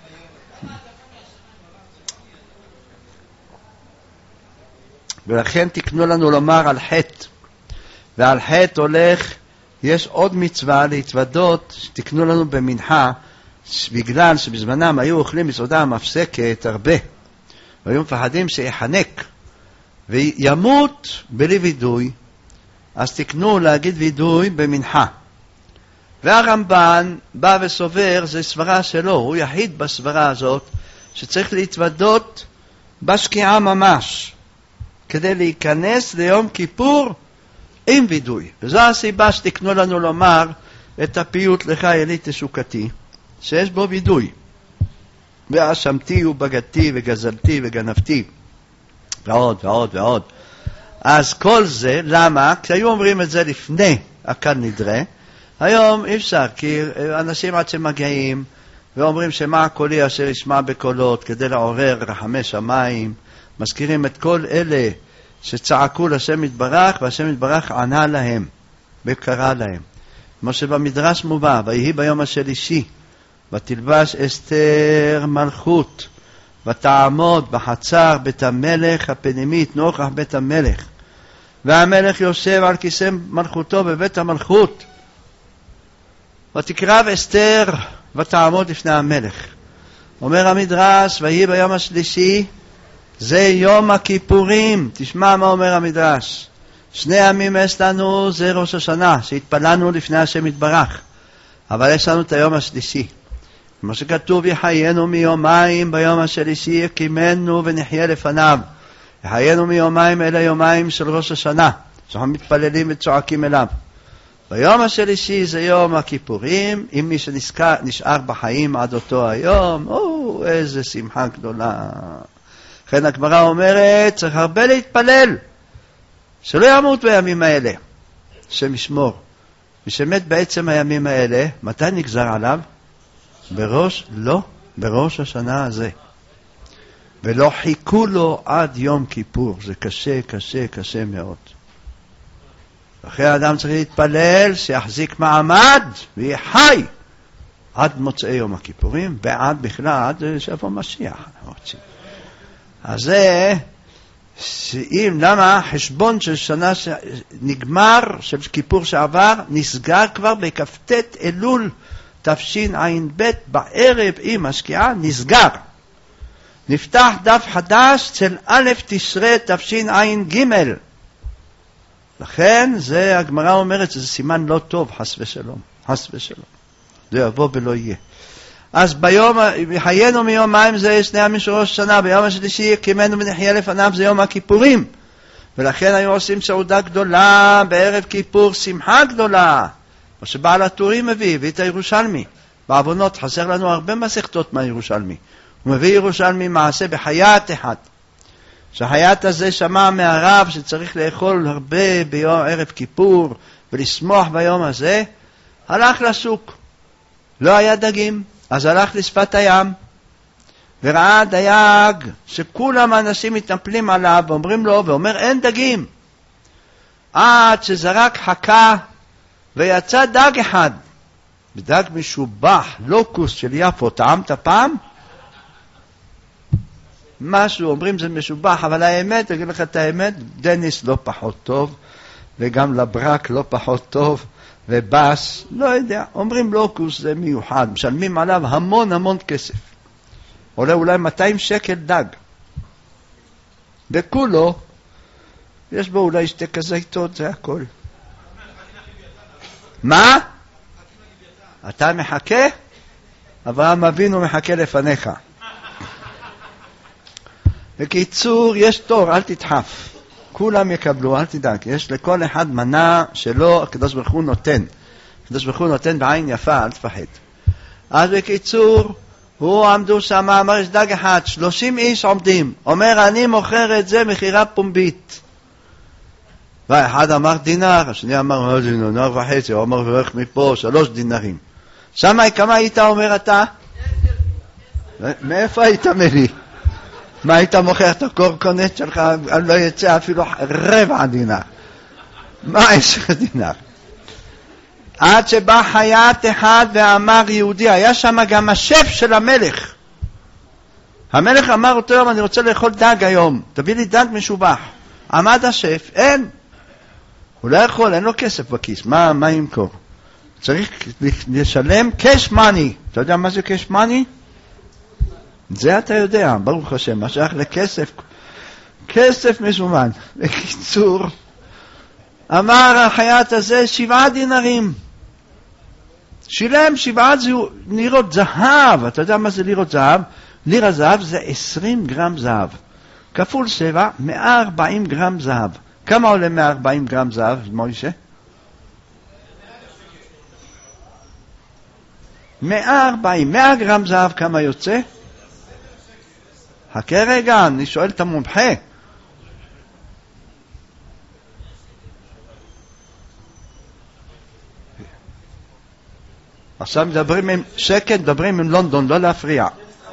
ולכן תקנו לנו לומר על חטא. ועל חטא הולך, יש עוד מצווה להתוודות, תקנו לנו במנחה, בגלל שבזמנם היו אוכלים מסעודה מפסקת הרבה, והיו מפחדים שיחנק וימות בלי וידוי, אז תקנו להגיד וידוי במנחה. והרמב"ן בא וסובר, זה סברה שלו, הוא יחיד בסברה הזאת, שצריך להתוודות בשקיעה ממש, כדי להיכנס ליום כיפור עם וידוי. וזו הסיבה שתקנו לנו לומר את הפיוט לך אלי תשוקתי, שיש בו וידוי. ואשמתי ובגדתי וגזלתי וגנבתי, ועוד ועוד ועוד. אז כל זה, למה? כשהיו אומרים את זה לפני הכאן נדרה, היום אי אפשר, כי אנשים עד שמגיעים ואומרים שמה קולי אשר ישמע בקולות, כדי לעורר רחמי שמיים, מזכירים את כל אלה שצעקו לשם יתברך, והשם יתברך ענה להם וקרא להם. כמו שבמדרש מובא, ויהי ביום השלישי, ותלבש אסתר מלכות, ותעמוד בחצר בית המלך הפנימית, נוכח בית המלך, והמלך יושב על כיסא מלכותו בבית המלכות, ותקרב אסתר ותעמוד לפני המלך. אומר המדרש, ויהי ביום השלישי, זה יום הכיפורים. תשמע מה אומר המדרש. 2 ימים יש לנו, זה ראש השנה, שהתפללנו לפני השם יתברך, אבל יש לנו את היום השלישי. כמו שכתוב, יחיינו מיומיים ביום השלישי יקימנו ונחיה לפניו. יחיינו מיומיים אלה יומיים של ראש השנה, שאנחנו מתפללים וצועקים אליו. ביום השלישי זה יום הכיפורים, אם מי שנשאר בחיים עד אותו היום, איזה שמחה גדולה. לכן הגמרא אומרת, צריך הרבה להתפלל, שלא ימות בימים האלה, השם ישמור. מי שמת בעצם הימים האלה, מתי נגזר עליו? בראש השנה הזה. ולא חיכו לו עד יום כיפור, זה קשה, קשה, קשה מאוד. לכן האדם צריך להתפלל שיחזיק מעמד ויהיה חי עד מוצאי יום הכיפורים, ועד בכלל, עד שיבוא משיח. אז זה, למה חשבון של שנה נגמר, של כיפור שעבר, נסגר כבר בכ"ט אלול תשע"ב בערב עם השקיעה, נסגר. נפתח דף חדש של א' תשרי תשע"ג. לכן זה הגמרא אומרת שזה סימן לא טוב, חס ושלום, חס ושלום. זה יבוא ולא יהיה. אז ביום, חיינו מיום מים זה שני ימים של ראש השנה, ביום השלישי קימנו ונחיה לפניו זה יום הכיפורים. ולכן היו עושים סעודה גדולה בערב כיפור, שמחה גדולה. מה שבעל הטורים מביא את הירושלמי. בעוונות חסר לנו הרבה מסכתות מהירושלמי. הוא מביא ירושלמי מעשה בחיית אחד. שהחיית הזה שמע מהרב שצריך לאכול הרבה ביום ערב כיפור ולשמוח ביום הזה, הלך לסוק. לא היה דגים, אז הלך לשפת הים, וראה דייג שכולם האנשים מתנפלים עליו ואומרים לו, ואומר אין דגים. עד שזרק חכה ויצא דג אחד, בדג משובח, לוקוס של יפו, טעמת פעם? משהו, אומרים זה משובח, אבל האמת, אגיד לך את האמת, דניס לא פחות טוב, וגם לברק לא פחות טוב, ובאס, לא יודע, אומרים לוקוס זה מיוחד, משלמים עליו המון המון כסף. עולה אולי 200 שקל דג. וכולו, יש בו אולי שתי כזיתות, זה הכל. מה? אתה מחכה? אברהם אבינו מחכה לפניך. בקיצור, יש תור, אל תדחף. כולם יקבלו, אל תדאג. יש לכל אחד מנה שלו, הקדוש ברוך הוא נותן. הקדוש ברוך הוא נותן בעין יפה, אל תפחד. אז בקיצור, הוא עמדו שם, אמר יש דג אחד, 30 איש עומדים. אומר, אני מוכר את זה מחירה פומבית. ואחד אמר דינר, השני אמר דינר וחצי, הוא אמר ואיך מפה 3 דינרים. שמה כמה היית אומר אתה? מאיפה היית מביא? מה היית מוכר את הקורקונט שלך? לא יצא אפילו רבע דינר. מה 10 דינר? עד שבא חיית אחד ואמר יהודי, היה שם גם השף של המלך. המלך אמר אותו יום, אני רוצה לאכול דג היום, תביא לי דג משובח. עמד השף, אין. הוא לא יכול, אין לו כסף בכיס, מה ימכור? צריך לשלם cash money. אתה יודע מה זה cash money? זה אתה יודע, ברוך השם, מה שייך לכסף, כסף מזומן. בקיצור, אמר החיית הזה 7 דינרים. שילם 7 לירות זהב. אתה יודע מה זה לירות זהב? לירה זהב זה 20 גרם זהב. כפול 7, 140 גרם זהב. כמה עולה 140 גרם זהב, מוישה? 140, 100 גרם זהב כמה יוצא? חכה רגע, אני שואל את המומחה. עכשיו מדברים עם שקט, מדברים עם לונדון, לא להפריע.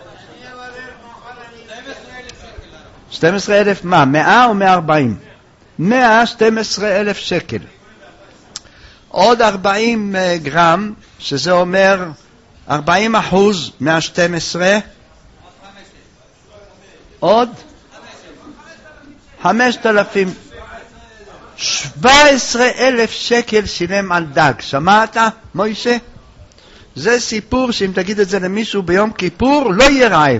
12,000 מה? 100 או 140? 112,000 שקל. עוד 40 גרם, שזה אומר 40% מה-12, עוד 5,000, 17,000 שקל שילם על דג. שמעת, מוישה? זה סיפור שאם תגיד את זה למישהו ביום כיפור, לא יהיה רעב.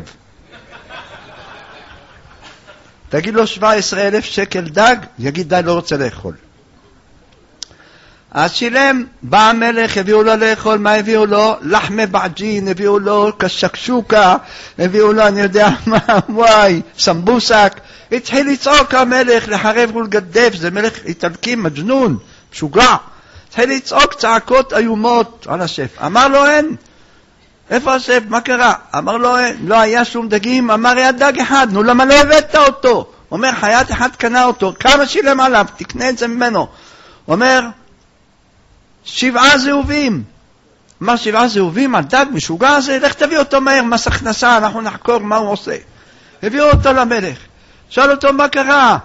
תגיד לו 17,000 שקל דג, יגיד די, לא רוצה לאכול. אז שילם, בא המלך, הביאו לו לאכול, מה הביאו לו? לחמי בעג'ין, הביאו לו קשקשוקה, הביאו לו, אני יודע מה, וואי, סמבוסק. התחיל לצעוק המלך, לחרב ולגדף, זה מלך איטלקי, מג'נון, משוגע. התחיל לצעוק צעקות איומות על השף. אמר לו אין. איפה השף? מה קרה? אמר לו אין. לא היה שום דגים, אמר היה דג אחד, נו למה לא הבאת אותו? אומר, חיית אחד קנה אותו, כמה שילם עליו? תקנה את זה ממנו. אומר, 7 זהובים. אמר 7 זהובים, הדג משוגע הזה, לך תביא אותו מהר, מס הכנסה, אנחנו נחקור מה הוא עושה. הביאו אותו למלך. שאל אותו מה קרה?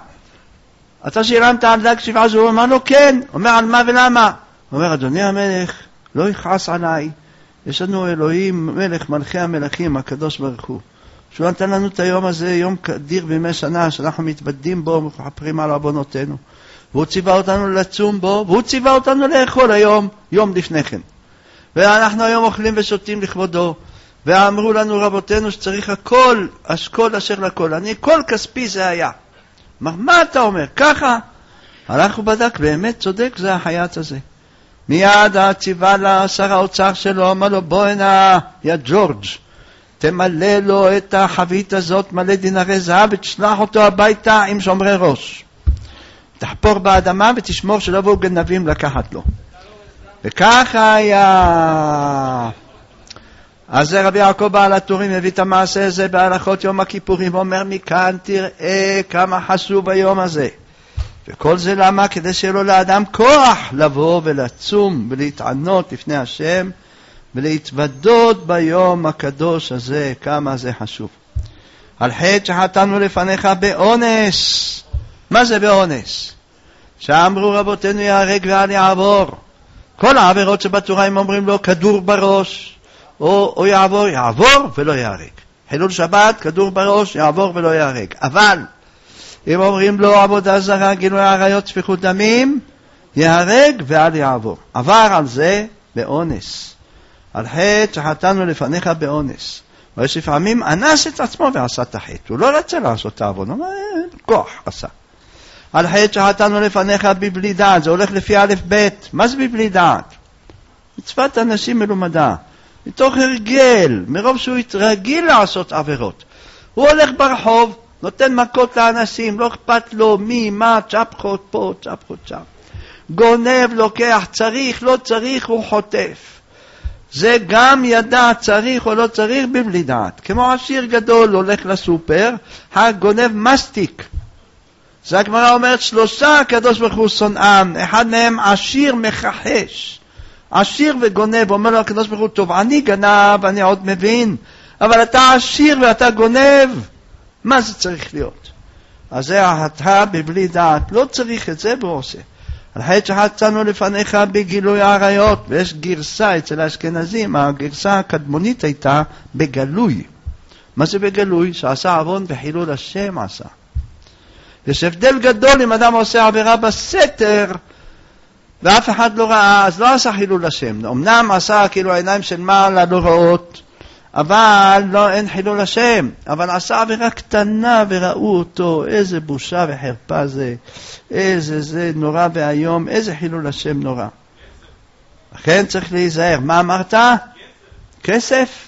אתה שילמת על דג 7 זהובים? אמר לו כן. אומר, על מה ולמה? אומר, אדוני המלך, לא יכעס עליי. יש לנו אלוהים, מלך, מלכי המלכים, הקדוש ברוך הוא. שהוא נתן לנו את היום הזה, יום קדיר בימי שנה, שאנחנו מתוודדים בו, מחפרים על עוונותינו. והוא ציווה אותנו לצום בו, והוא ציווה אותנו לאכול היום, יום לפני כן. ואנחנו היום אוכלים ושותים לכבודו. ואמרו לנו רבותינו שצריך הכל, אשכול אשר לכל. אני, כל כספי זה היה. מה אתה אומר? ככה? הלך ובדק, באמת צודק, זה החייץ הזה. מיד ציווה לה שר האוצר שלו, אמר לו, בוא הנה, יא ג'ורג', תמלא לו את החבית הזאת, מלא דינרי זהב, ותשלח אותו הביתה עם שומרי ראש. תחפור באדמה ותשמור שלא בואו גנבים לקחת לו. וככה היה. אז זה רבי יעקב בעל הטורים הביא את המעשה הזה בהלכות יום הכיפורים, אומר מכאן תראה כמה חשוב היום הזה. וכל זה למה? כדי שיהיה לו לאדם כוח לבוא ולצום ולהתענות לפני השם ולהתוודות ביום הקדוש הזה, כמה זה חשוב. על חטא שחטאנו לפניך באונס. מה זה באונס? שאמרו רבותינו יהרג ואל יעבור. כל העבירות שבתורה הם אומרים לו כדור בראש, או יעבור, יעבור ולא יהרג. חילול שבת, כדור בראש, יעבור ולא יהרג. אבל אם אומרים לו עבודה זרה, גילוי עריות, שפיכות דמים, יהרג ואל יעבור. עבר על זה באונס. על חטא שחטאנו לפניך באונס. ויש לפעמים אנס את עצמו ועשה את החטא. הוא לא רצה לעשות את העבודה, כוח עשה. על חטא שחטאנו לפניך בבלי דעת. זה הולך לפי א' ב'. מה זה בבלי דעת? מצוות אנשים מלומדה. מתוך הרגל, מרוב שהוא התרגיל לעשות עבירות. הוא הולך ברחוב, נותן מכות לאנשים, לא אכפת לו מי, מה, צ'פחות פה, צ'פחות שם. גונב, לוקח, צריך, לא צריך, הוא חוטף. זה גם ידע צריך או לא צריך בבלי דעת. כמו עשיר גדול הולך לסופר, הגונב מסטיק. זה הגמרא אומרת 3 הקדוש ברוך הוא שונאם, אחד מהם עשיר מחחש. עשיר וגונב, אומר לו הקדוש ברוך הוא, טוב, אני גנב, אני עוד מבין, אבל אתה עשיר ואתה גונב, מה זה צריך להיות? אז זה אתה בבלי דעת, לא צריך את זה בעושה. על חטא שחטאנו לפניך בגילוי עריות, ויש גרסה אצל האשכנזים, הגרסה הקדמונית הייתה בגלוי. מה זה בגלוי? שעשה עוון וחילול השם עשה. יש הבדל גדול אם אדם עושה עבירה בסתר, ואף אחד לא ראה, אז לא עשה חילול השם. אמנם עשה כאילו העיניים של מעלה לא רואות, אבל לא, אין חילול השם. אבל עשה עבירה קטנה וראו אותו, איזה בושה וחרפה זה, איזה זה נורא והיום, איזה חילול השם נורא. לכן צריך להיזהר. מה אמרת? כסף?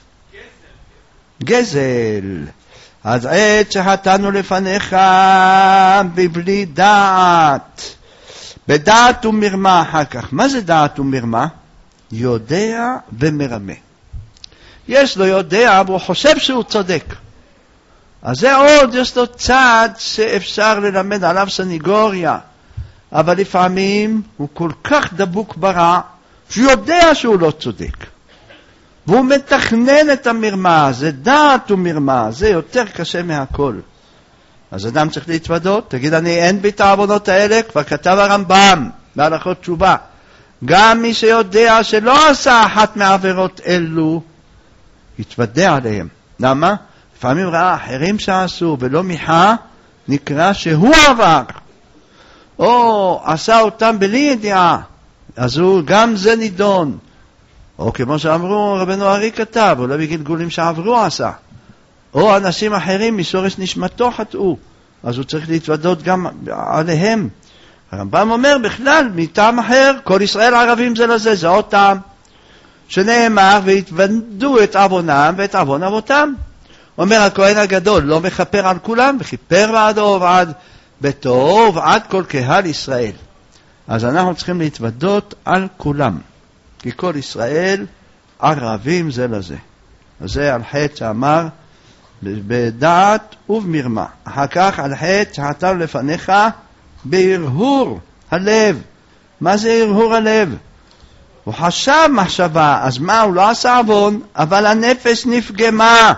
גזל. אז עת שחטאנו לפניך בבלי דעת. בדעת ומרמה אחר כך. מה זה דעת ומרמה? יודע ומרמה. יש לו יודע, והוא חושב שהוא צודק. אז זה עוד, יש לו צד שאפשר ללמד עליו סניגוריה. אבל לפעמים הוא כל כך דבוק ברע, שהוא יודע שהוא לא צודק. והוא מתכנן את המרמה. זה דעת ומרמה. זה יותר קשה מהכל. אז אדם צריך להתוודות, תגיד אני אין בי את העוונות האלה, כבר כתב הרמב"ם בהלכות תשובה. גם מי שיודע שלא עשה אחת מהעבירות אלו, יתוודע עליהם. למה? לפעמים ראה אחרים שעשו ולא מיחה, נקרא שהוא עבר. או עשה אותם בלי ידיעה, אז הוא גם זה נידון. או כמו שאמרו רבנו ארי כתב, אולי בגלגולים שעברו עשה. או אנשים אחרים משורש נשמתו חטאו, אז הוא צריך להתוודות גם עליהם. הרמב"ם אומר בכלל, מטעם אחר, כל ישראל ערבים זה לזה, זה עוד טעם, שנאמר, והתוודו את עוונם ואת עוון אבותם. אומר הכהן הגדול, לא מכפר על כולם, וכיפר בעדו ועד ביתו ועד כל קהל ישראל. אז אנחנו צריכים להתוודות על כולם, כי כל ישראל ערבים זה לזה. אז זה על חטא שאמר בדעת ובמרמה. אחר כך על חטא שחטא לפניך בהרהור הלב. מה זה הרהור הלב? הוא חשב מחשבה, אז מה? הוא לא עשה עוון, אבל הנפש נפגמה.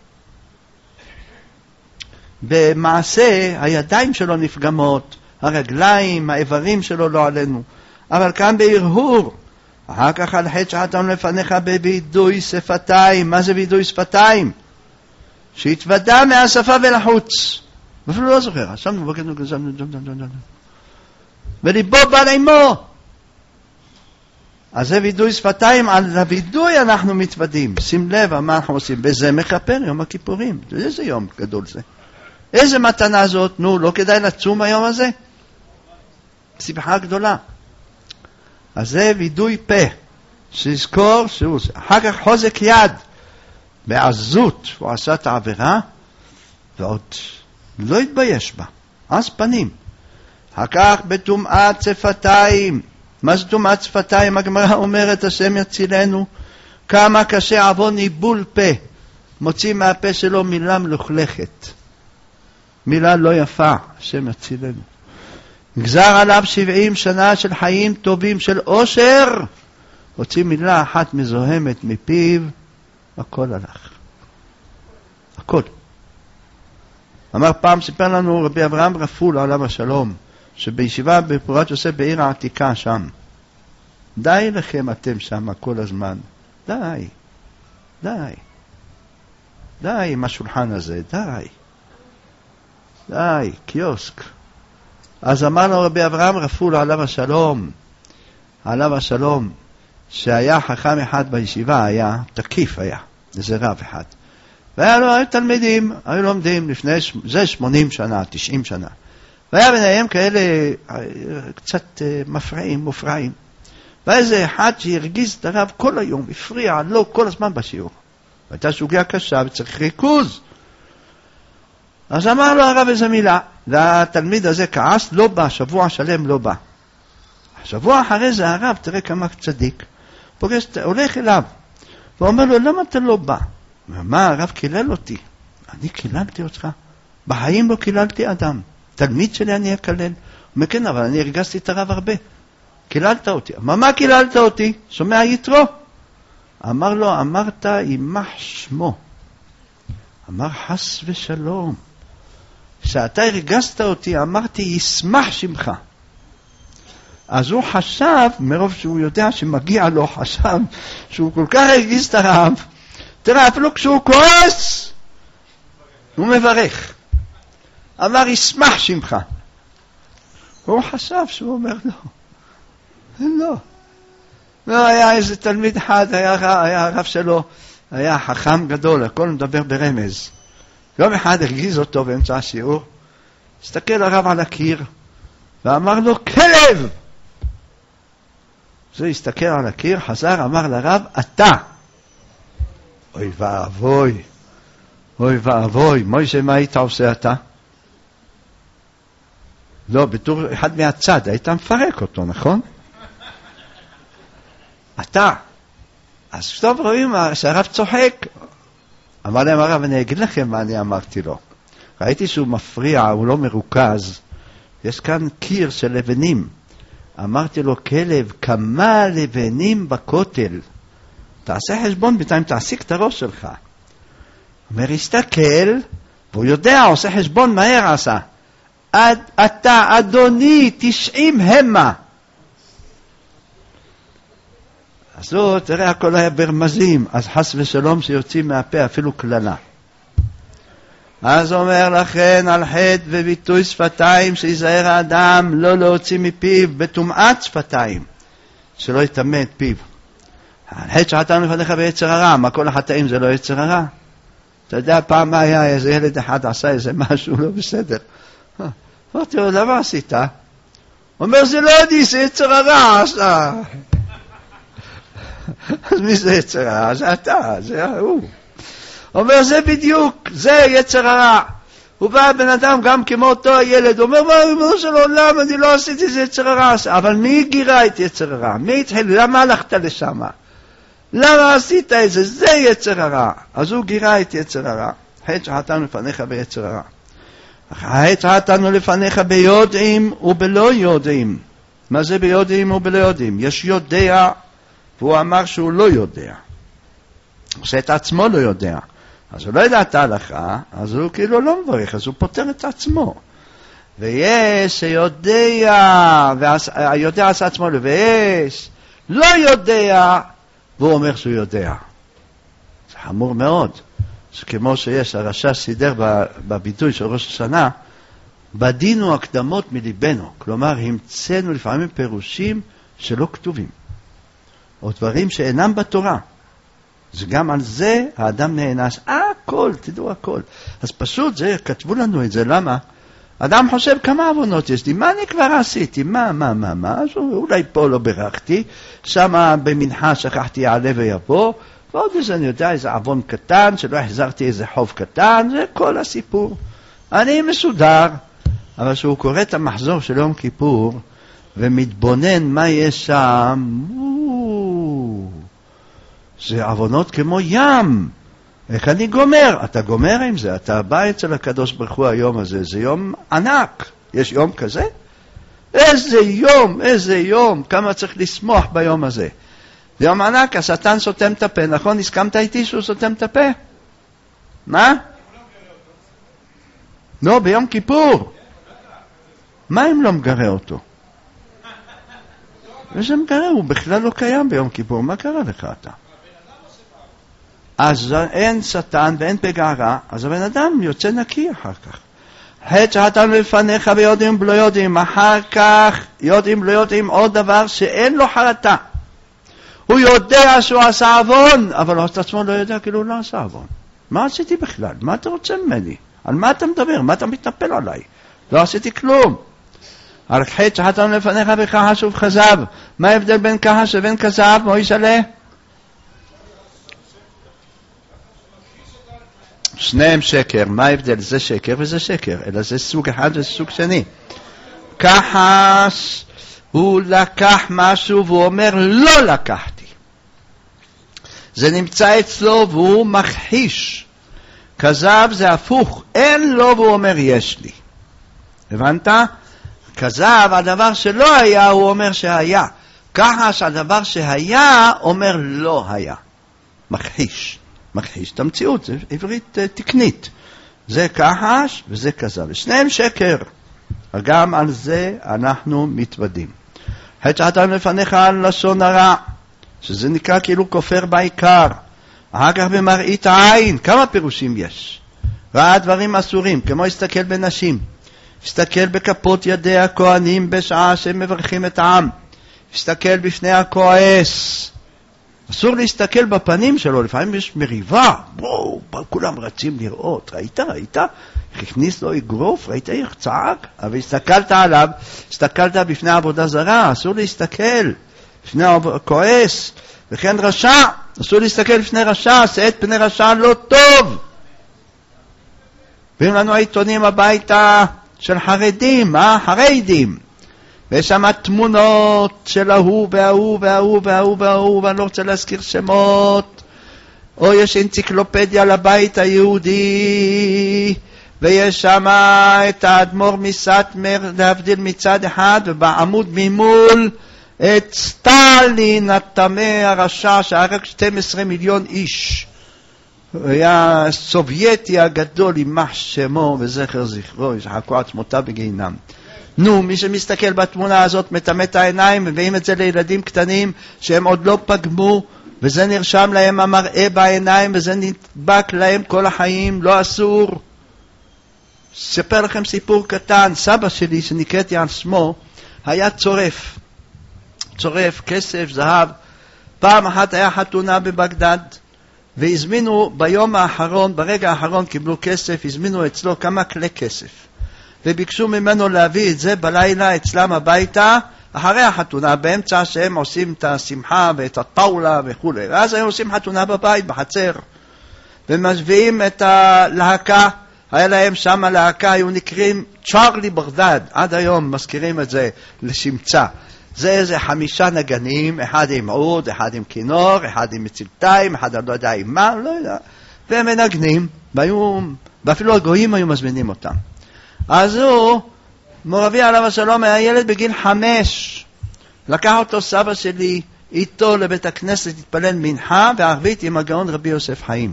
במעשה הידיים שלו נפגמות, הרגליים, האיברים שלו לא עלינו, אבל כאן בהרהור. אחר כך על חטא שחטאנו לפניך בבידוי שפתיים. מה זה בידוי שפתיים? שהתוודע מהשפה ולחוץ, אפילו לא זוכר, שמנו בקטנו וליבו בא לאמו. אז זה וידוי שפתיים, על הוידוי אנחנו מתוודים. שים לב מה אנחנו עושים, בזה מכפר יום הכיפורים. איזה יום גדול זה, איזה מתנה זאת. נו, לא כדאי לצום היום הזה? שמחה גדולה. אז זה וידוי פה, שיזכור שהוא. אחר כך חוזק יד, בעזות הוא עשה את העבירה ועוד לא התבייש בה, אז פנים. אחר כך בטומאת שפתיים. מה זה טומאת שפתיים? הגמרא אומרת השם יצילנו, כמה קשה עוון ניבול פה, מוציא מהפה שלו מילה מלוכלכת, מילה לא יפה, השם יצילנו. גזר עליו 70 שנה של חיים טובים של אושר, הוציא מילה אחת מזוהמת מפיו, הכל הלך, הכל. אמר פעם, סיפר לנו רבי אברהם רפול עליו השלום, שבישיבה בפורת יוסף בעיר העתיקה שם, די לכם אתם שם כל הזמן, די, די, די עם השולחן הזה, די, די, קיוסק. אז אמר לו רבי אברהם רפול עליו השלום, עליו השלום, שהיה חכם אחד בישיבה, היה תקיף, היה איזה רב אחד, והיה לו תלמידים, היו לומדים לפני זה 80 שנה, 90 שנה, והיה ביניהם כאלה קצת מופרעים, ואיזה אחד שהרגיז את הרב כל היום, הפריע לו כל הזמן בשיעור, והייתה סוגיה קשה וצריך ריכוז. אז אמר לו הרב איזה מילה, והתלמיד הזה כעס, לא בא, שבוע שלם לא בא. שבוע אחרי זה הרב, תראה כמה צדיק, פוגש, הולך אליו, ואומר לו, למה אתה לא בא? מה, הרב קילל אותי. אני קיללתי אותך? בחיים לא קיללתי אדם. תלמיד שלי אני אקלל. הוא אומר, כן, אבל אני הרגזתי את הרב הרבה. קיללת אותי. מה קיללת אותי? שומע יתרו? אמר לו, אמרת ימח שמו. אמר חס ושלום. כשאתה הרגזת אותי, אמרתי ישמח שמך. אז הוא חשב, מרוב שהוא יודע שמגיע לו, חשב שהוא כל כך הרגיז את הרב. תראה, אפילו כשהוא כועס, הוא מברך. אמר ישמח שמך. הוא חשב שהוא אומר לא. לא, היה איזה תלמיד אחד, היה הרב שלו, היה חכם גדול, הכל מדבר ברמז. יום אחד הרגיז אותו באמצע השיעור, הסתכל הרב על הקיר, ואמר לו, כלב! זה הסתכל על הקיר, חזר, אמר לרב, אתה. אוי ואבוי, אוי ואבוי, מוישה, מה היית עושה אתה? לא, בתור אחד מהצד, היית מפרק אותו, נכון? אתה. אז טוב רואים שהרב צוחק. אמר להם הרב, אני אגיד לכם מה אני אמרתי לו. ראיתי שהוא מפריע, הוא לא מרוכז. יש כאן קיר של לבנים. אמרתי לו, כלב, כמה לבנים בכותל. תעשה חשבון, בינתיים תעסיק את הראש שלך. אומר, הסתכל, והוא יודע, עושה חשבון, מהר עשה. אתה, אדוני, 90 המה. אז לא, תראה, הכל היה ברמזים, אז חס ושלום שיוצאים מהפה אפילו כללה. אז אומר לכן על חטא וביטוי שפתיים, שיזהר האדם לא להוציא מפיו בטומאת שפתיים, שלא יטמא את פיו. על חטא שחטאנו לפניך ביצר הרע, מה כל החטאים זה לא יצר הרע? אתה יודע, פעם היה איזה ילד אחד עשה איזה משהו לא בסדר. אמרתי לו, למה עשית? אומר, זה לא אני, זה יצר הרע. אז מי זה יצר הרע? זה אתה, זה הוא. אומר, זה בדיוק, זה יצר הרע. הוא בא בן אדם גם כמו אותו הילד, הוא אומר, מה, ריבונו של עולם, אני לא עשיתי, זה יצר הרע. אבל מי גירה את יצר הרע? מי התחיל? למה הלכת לשם? למה עשית את זה? זה יצר הרע. אז הוא גירה את יצר הרע. חטא שחטאנו לפניך ביצר הרע. חטא שחטאנו לפניך ביודעים ובלא יודעים. מה זה ביודעים ובלא יודעים? יש יודע, והוא אמר שהוא לא יודע. עושה את עצמו לא יודע. אז הוא לא יודע את ההלכה, אז הוא כאילו לא מברך, אז הוא פותר את עצמו. ויש שיודע, והיודע עשה עצמו לו, ויש לא יודע, והוא אומר שהוא יודע. זה חמור מאוד. זה כמו שיש, הרש"ש סידר בביטוי של ראש השנה, בדינו הקדמות מליבנו. כלומר, המצאנו לפעמים פירושים שלא כתובים. או דברים שאינם בתורה. זה גם על זה האדם נאנס. הכל, תדעו הכל. אז פשוט זה, כתבו לנו את זה, למה? אדם חושב כמה עוונות יש לי, מה אני כבר עשיתי, מה, אז אולי פה לא ברכתי, שמה במנחה שכחתי יעלה ויבוא, ועוד איזה, אני יודע, איזה עוון קטן, שלא החזרתי איזה חוב קטן, זה כל הסיפור. אני מסודר, אבל שהוא קורא את המחזור של יום כיפור, ומתבונן מה יש שם, זה עוונות כמו ים. איך אני גומר? אתה גומר עם זה, אתה בא אצל הקדוש ברוך הוא היום הזה, זה יום ענק. יש יום כזה? איזה יום, כמה צריך לשמוח ביום הזה. זה יום ענק, השטן סותם את הפה, נכון? הסכמת איתי שהוא סותם את הפה? מה? לא, ביום כיפור. מה אם לא מגרה אותו? איזה מגרה? הוא בכלל לא קיים ביום כיפור, מה קרה לך אתה? אז אין שטן ואין פגרה, אז הבן אדם יוצא נקי אחר כך. חטא שחטאנו לפניך ויודעים ולא יודעים, אחר כך יודעים ולא יודעים עוד דבר שאין לו חרטה. הוא יודע שהוא עשה עוון, אבל את עצמו לא יודע כאילו הוא לא עשה עוון. מה עשיתי בכלל? מה אתה רוצה ממני? על מה אתה מדבר? מה אתה מתנפל עליי? לא עשיתי כלום. על חטא שחטאנו לפניך בכחש ובכזב. מה ההבדל בין כחש לבין כזב? מה ישאלה? שניהם שקר. מה ההבדל? זה שקר וזה שקר. אלא זה סוג אחד וזה סוג שני. כחש הוא לקח משהו והוא אומר לא לקחתי. זה נמצא אצלו והוא מכחיש. כזב זה הפוך. אין לו והוא אומר יש לי. הבנת? כזב הדבר שלא היה הוא אומר שהיה. כחש הדבר שהיה אומר לא היה. מכחיש. מכחיש את המציאות, זה עברית תקנית. זה כחש וזה כזב. שניהם שקר. גם על זה אנחנו מתוודים. חטא שחטאנו לפניך על לשון הרע, שזה נקרא כאילו כופר בעיקר. אחר כך במראית העין, כמה פירושים יש? ראה דברים אסורים, כמו הסתכל בנשים, הסתכל בכפות ידי הכהנים בשעה שהם מברכים את העם, הסתכל בפני הכועס. אסור להסתכל בפנים שלו, לפעמים יש מריבה, בואו, כולם רצים לראות, ראית? הכניס לו אגרוף, ראית איך צעק? אבל הסתכלת עליו, הסתכלת בפני עבודה זרה, אסור להסתכל בפני הכועס, וכן רשע, אסור להסתכל בפני רשע, עשה את פני רשע לא טוב. ואם לנו העיתונים הביתה של חרדים, חרדים, ויש שם תמונות של ההוא וההוא וההוא וההוא וההוא, ואני לא רוצה להזכיר שמות, או יש אנציקלופדיה לבית היהודי, ויש שם את האדמו"ר מסטמר להבדיל מצד אחד, ובעמוד ממול את סטלין התמה הרשע שהרג 12 מיליון איש. היה סובייטי הגדול יימח שמו וזכר זכרו, ישחקו עצמותיו בגיהינם. נו, מי שמסתכל בתמונה הזאת מטמא את העיניים, מביאים את זה לילדים קטנים שהם עוד לא פגמו, וזה נרשם להם המראה בעיניים, וזה נדבק להם כל החיים, לא אסור. ספר לכם סיפור קטן, סבא שלי שנקראתי על שמו, היה צורף, כסף, זהב. פעם אחת היה חתונה בבגדד, והזמינו ביום האחרון, ברגע האחרון קיבלו כסף, הזמינו אצלו כמה כלי כסף. וביקשו ממנו להביא את זה בלילה אצלם הביתה, אחרי החתונה, באמצע שהם עושים את השמחה ואת הטאולה וכו'. ואז הם עושים חתונה בבית, בחצר, ומביאים את הלהקה. היה להם שם הלהקה, היו נקראים צ'רלי בגדד, עד היום מזכירים את זה לשמצה. זה איזה 5 נגנים, אחד עם עוד, אחד עם כינור, אחד עם מצלתיים, אחד אני לא יודע עם מה, לא יודע. והם מנגנים, ואפילו הגויים היו מזמינים אותם. אז הוא, מורבי עליו השלום, היה ילד בגיל 5. לקח אותו סבא שלי איתו לבית הכנסת, התפלל מנחה וערבית עם הגאון רבי יוסף חיים.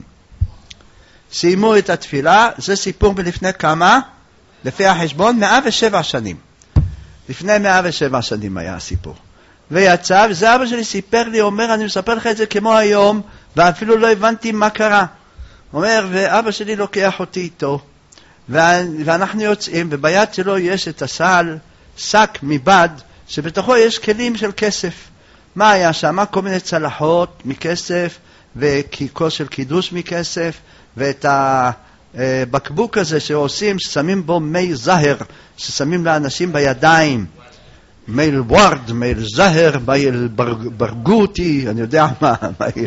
סיימו את התפילה, זה סיפור מלפני כמה? לפי החשבון 107 שנים. לפני 107 שנים היה הסיפור. ויצא, וזה אבא שלי סיפר לי, אומר, אני מספר לך את זה כמו היום, ואפילו לא הבנתי מה קרה. אומר, ואבא שלי לוקח אותי איתו, ואנחנו יוצאים, וביד שלו יש את הסל, שק מבד, שבתוכו יש כלים של כסף. מה היה שם? כל מיני צלחות מכסף, וכוס של קידוש מכסף, ואת הבקבוק הזה שעושים, ששמים בו מי זהר, ששמים לאנשים בידיים. מייל וורד, מייל זהר, מייל ברגותי, אני יודע מה, מייל.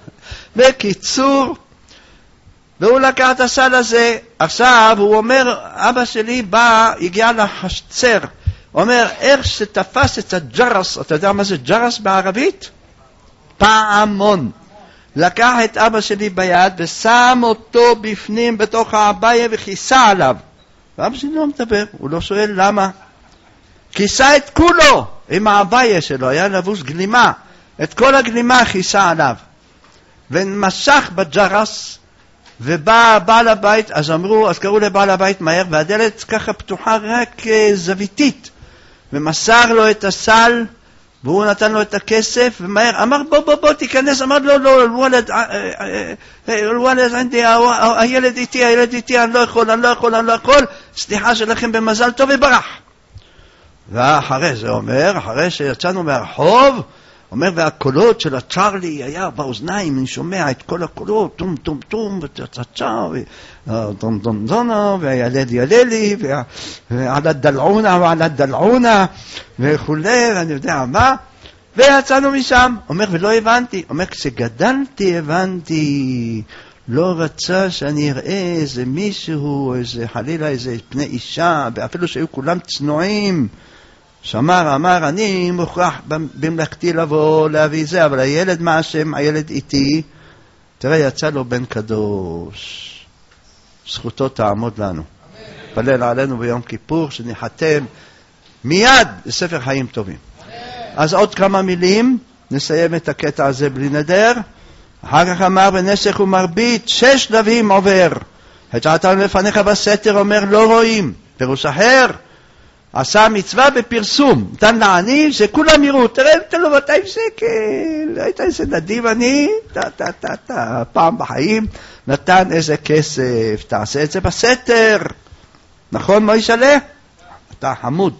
בקיצור, והוא לקח את הסל הזה. עכשיו הוא אומר, אבא שלי בא, הגיע לחצר, אומר, איך שתפס את הג'רס, אתה יודע מה זה ג'רס בערבית? פעמון. לקח את אבא שלי ביד ושם אותו בפנים בתוך העביה וכיסה עליו. ואבא שלי לא מדבר, הוא לא שואל למה. כיסה את כולו עם העביה שלו, היה לבוש גלימה, את כל הגלימה כיסה עליו. ומשך בג'רס, ובא בעל הבית, אז קראו לבעל הבית מהר, והדלת ככה פתוחה רק זוויתית, ומסר לו את הסל, והוא נתן לו את הכסף, ומהר אמר בוא תיכנס. אמר לא, הילד איתי, אני לא יכול, סליחה שלכם במזל טוב, וברח. ואחרי זה אומר, אחרי שיצאנו מהרחוב, אומר, והקולות של הצ'רלי היה באוזניים, אני שומע את כל הקולות, טום טום טום, וצצצה, וטום טום טום, והילד יללי, ועל הדלעונה, וכולי, ואני יודע מה, ויצאנו משם. אומר, ולא הבנתי. אומר, כשגדלתי הבנתי, לא רצה שאני אראה איזה מישהו, איזה חלילה, איזה פני אישה, ואפילו שהיו כולם צנועים, שאמר, אני מוכרח במלאכתי לבוא, להביא זה, אבל הילד מה השם, הילד איתי, תראה, יצא לו בן קדוש, זכותו תעמוד לנו. פלל עלינו ביום כיפור, שנחתם מיד לספר חיים טובים. אז עוד כמה מילים, נסיים את הקטע הזה בלי נדר. אחר כך אמר, ונסך ומרבית, 6 שלבים עובר. הצעתנו לפניך בסתר, אומר, לא רואים. פירוש אחר, עשה מצווה בפרסום, נתן לעני שכולם יראו, תראה, נתן לו 200 שקל, היית איזה נדיב אני, פעם בחיים, נתן איזה כסף, תעשה את זה בסתר, נכון מוישלה? אתה חמוד.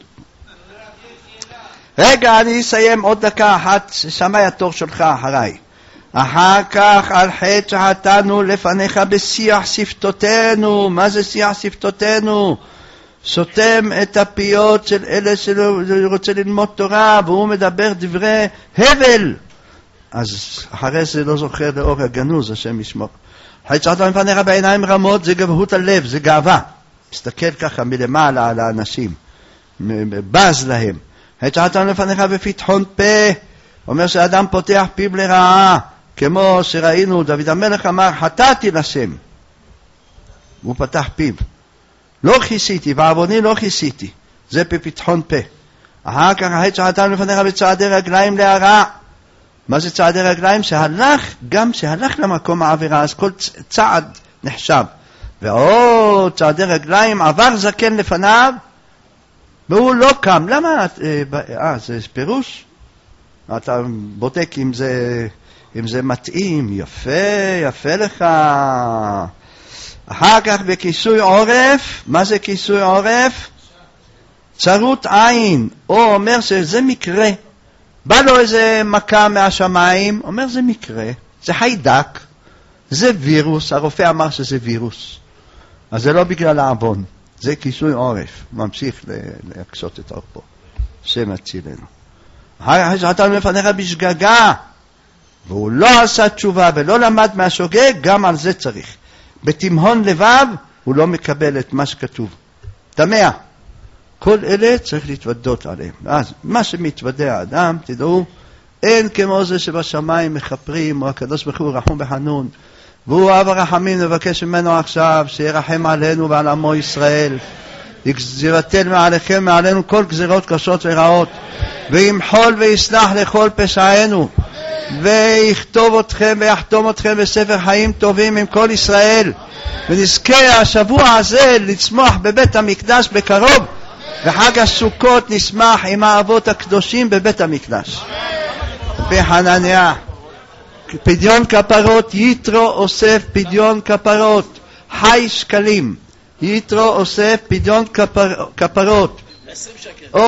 רגע, אני אסיים עוד דקה אחת, ששמע התור שלך אחריי. אחר כך על חטא שחטאנו לפניך בשיח שפתותינו. מה זה שיח שפתותינו? סותם את הפיות של אלה שרוצה ללמוד תורה, והוא מדבר דברי הבל. אז אחרי זה לא זוכר לאור הגנוז, השם ישמור. חטא שחטאנו לפניך בעיניים רמות, זה גבהות הלב, זה גאווה. מסתכל ככה מלמעלה על האנשים, בז להם. חטא שחטאנו לפניך בפתחון פה, אומר שאדם פותח פיו לרעה, כמו שראינו, דוד המלך אמר, חטאתי לשם. הוא פתח פיו. לא כיסיתי, בעווני לא כיסיתי. זה בפתחון פה. אחר כך החטא שחטאנו לפניך בצעדי רגליים להרע. מה זה צעדי רגליים? שהלך למקום העבירה, אז כל צעד נחשב. ועוד צעדי רגליים, עבר זקן לפניו, והוא לא קם. למה? זה פירוש? אתה בודק אם זה מתאים. יפה לך. אחר כך בכיסוי עורף. מה זה כיסוי עורף? צרות עין. או אומר שזה מקרה. בא לו איזה מכה מהשמיים, אומר זה מקרה, זה חיידק, זה וירוס. הרופא אמר שזה וירוס, אז זה לא בגלל העבון. זה כיסוי עורף, ממשיך להקשות את עורפו. שם הצילנו. אחר שחטאנו לפניך בשגגה, והוא לא עשה תשובה ולא למד מהשוגג, גם על זה צריך. בתימהון לבב הוא לא מקבל את מה שכתוב. תמה. כל אלה צריך להתוודות עליהם. אז מה שמתוודע האדם, תדעו, אין כמו זה שבשמיים מחפרים, או הקדוש ברוך הוא רחום וחנון, והוא אב הרחמים לבקש ממנו עכשיו שירחם עלינו ועל עמו ישראל, יבטל מעליכם מעלינו כל גזירות קשות ורעות, וימחול ויסלח לכל פשענו, ויכתוב אתכם ויחתום אתכם בספר חיים טובים עם כל ישראל, ונזכה השבוע הזה לצמוח בבית המקדש בקרוב, וחג הסוכות נשמח עם האבות הקדושים בבית המקדש. בחנניה פדיון כפרות, יתרו אוסף פדיון כפרות, חי שקלים, יתרו אוסף פדיון כפרות,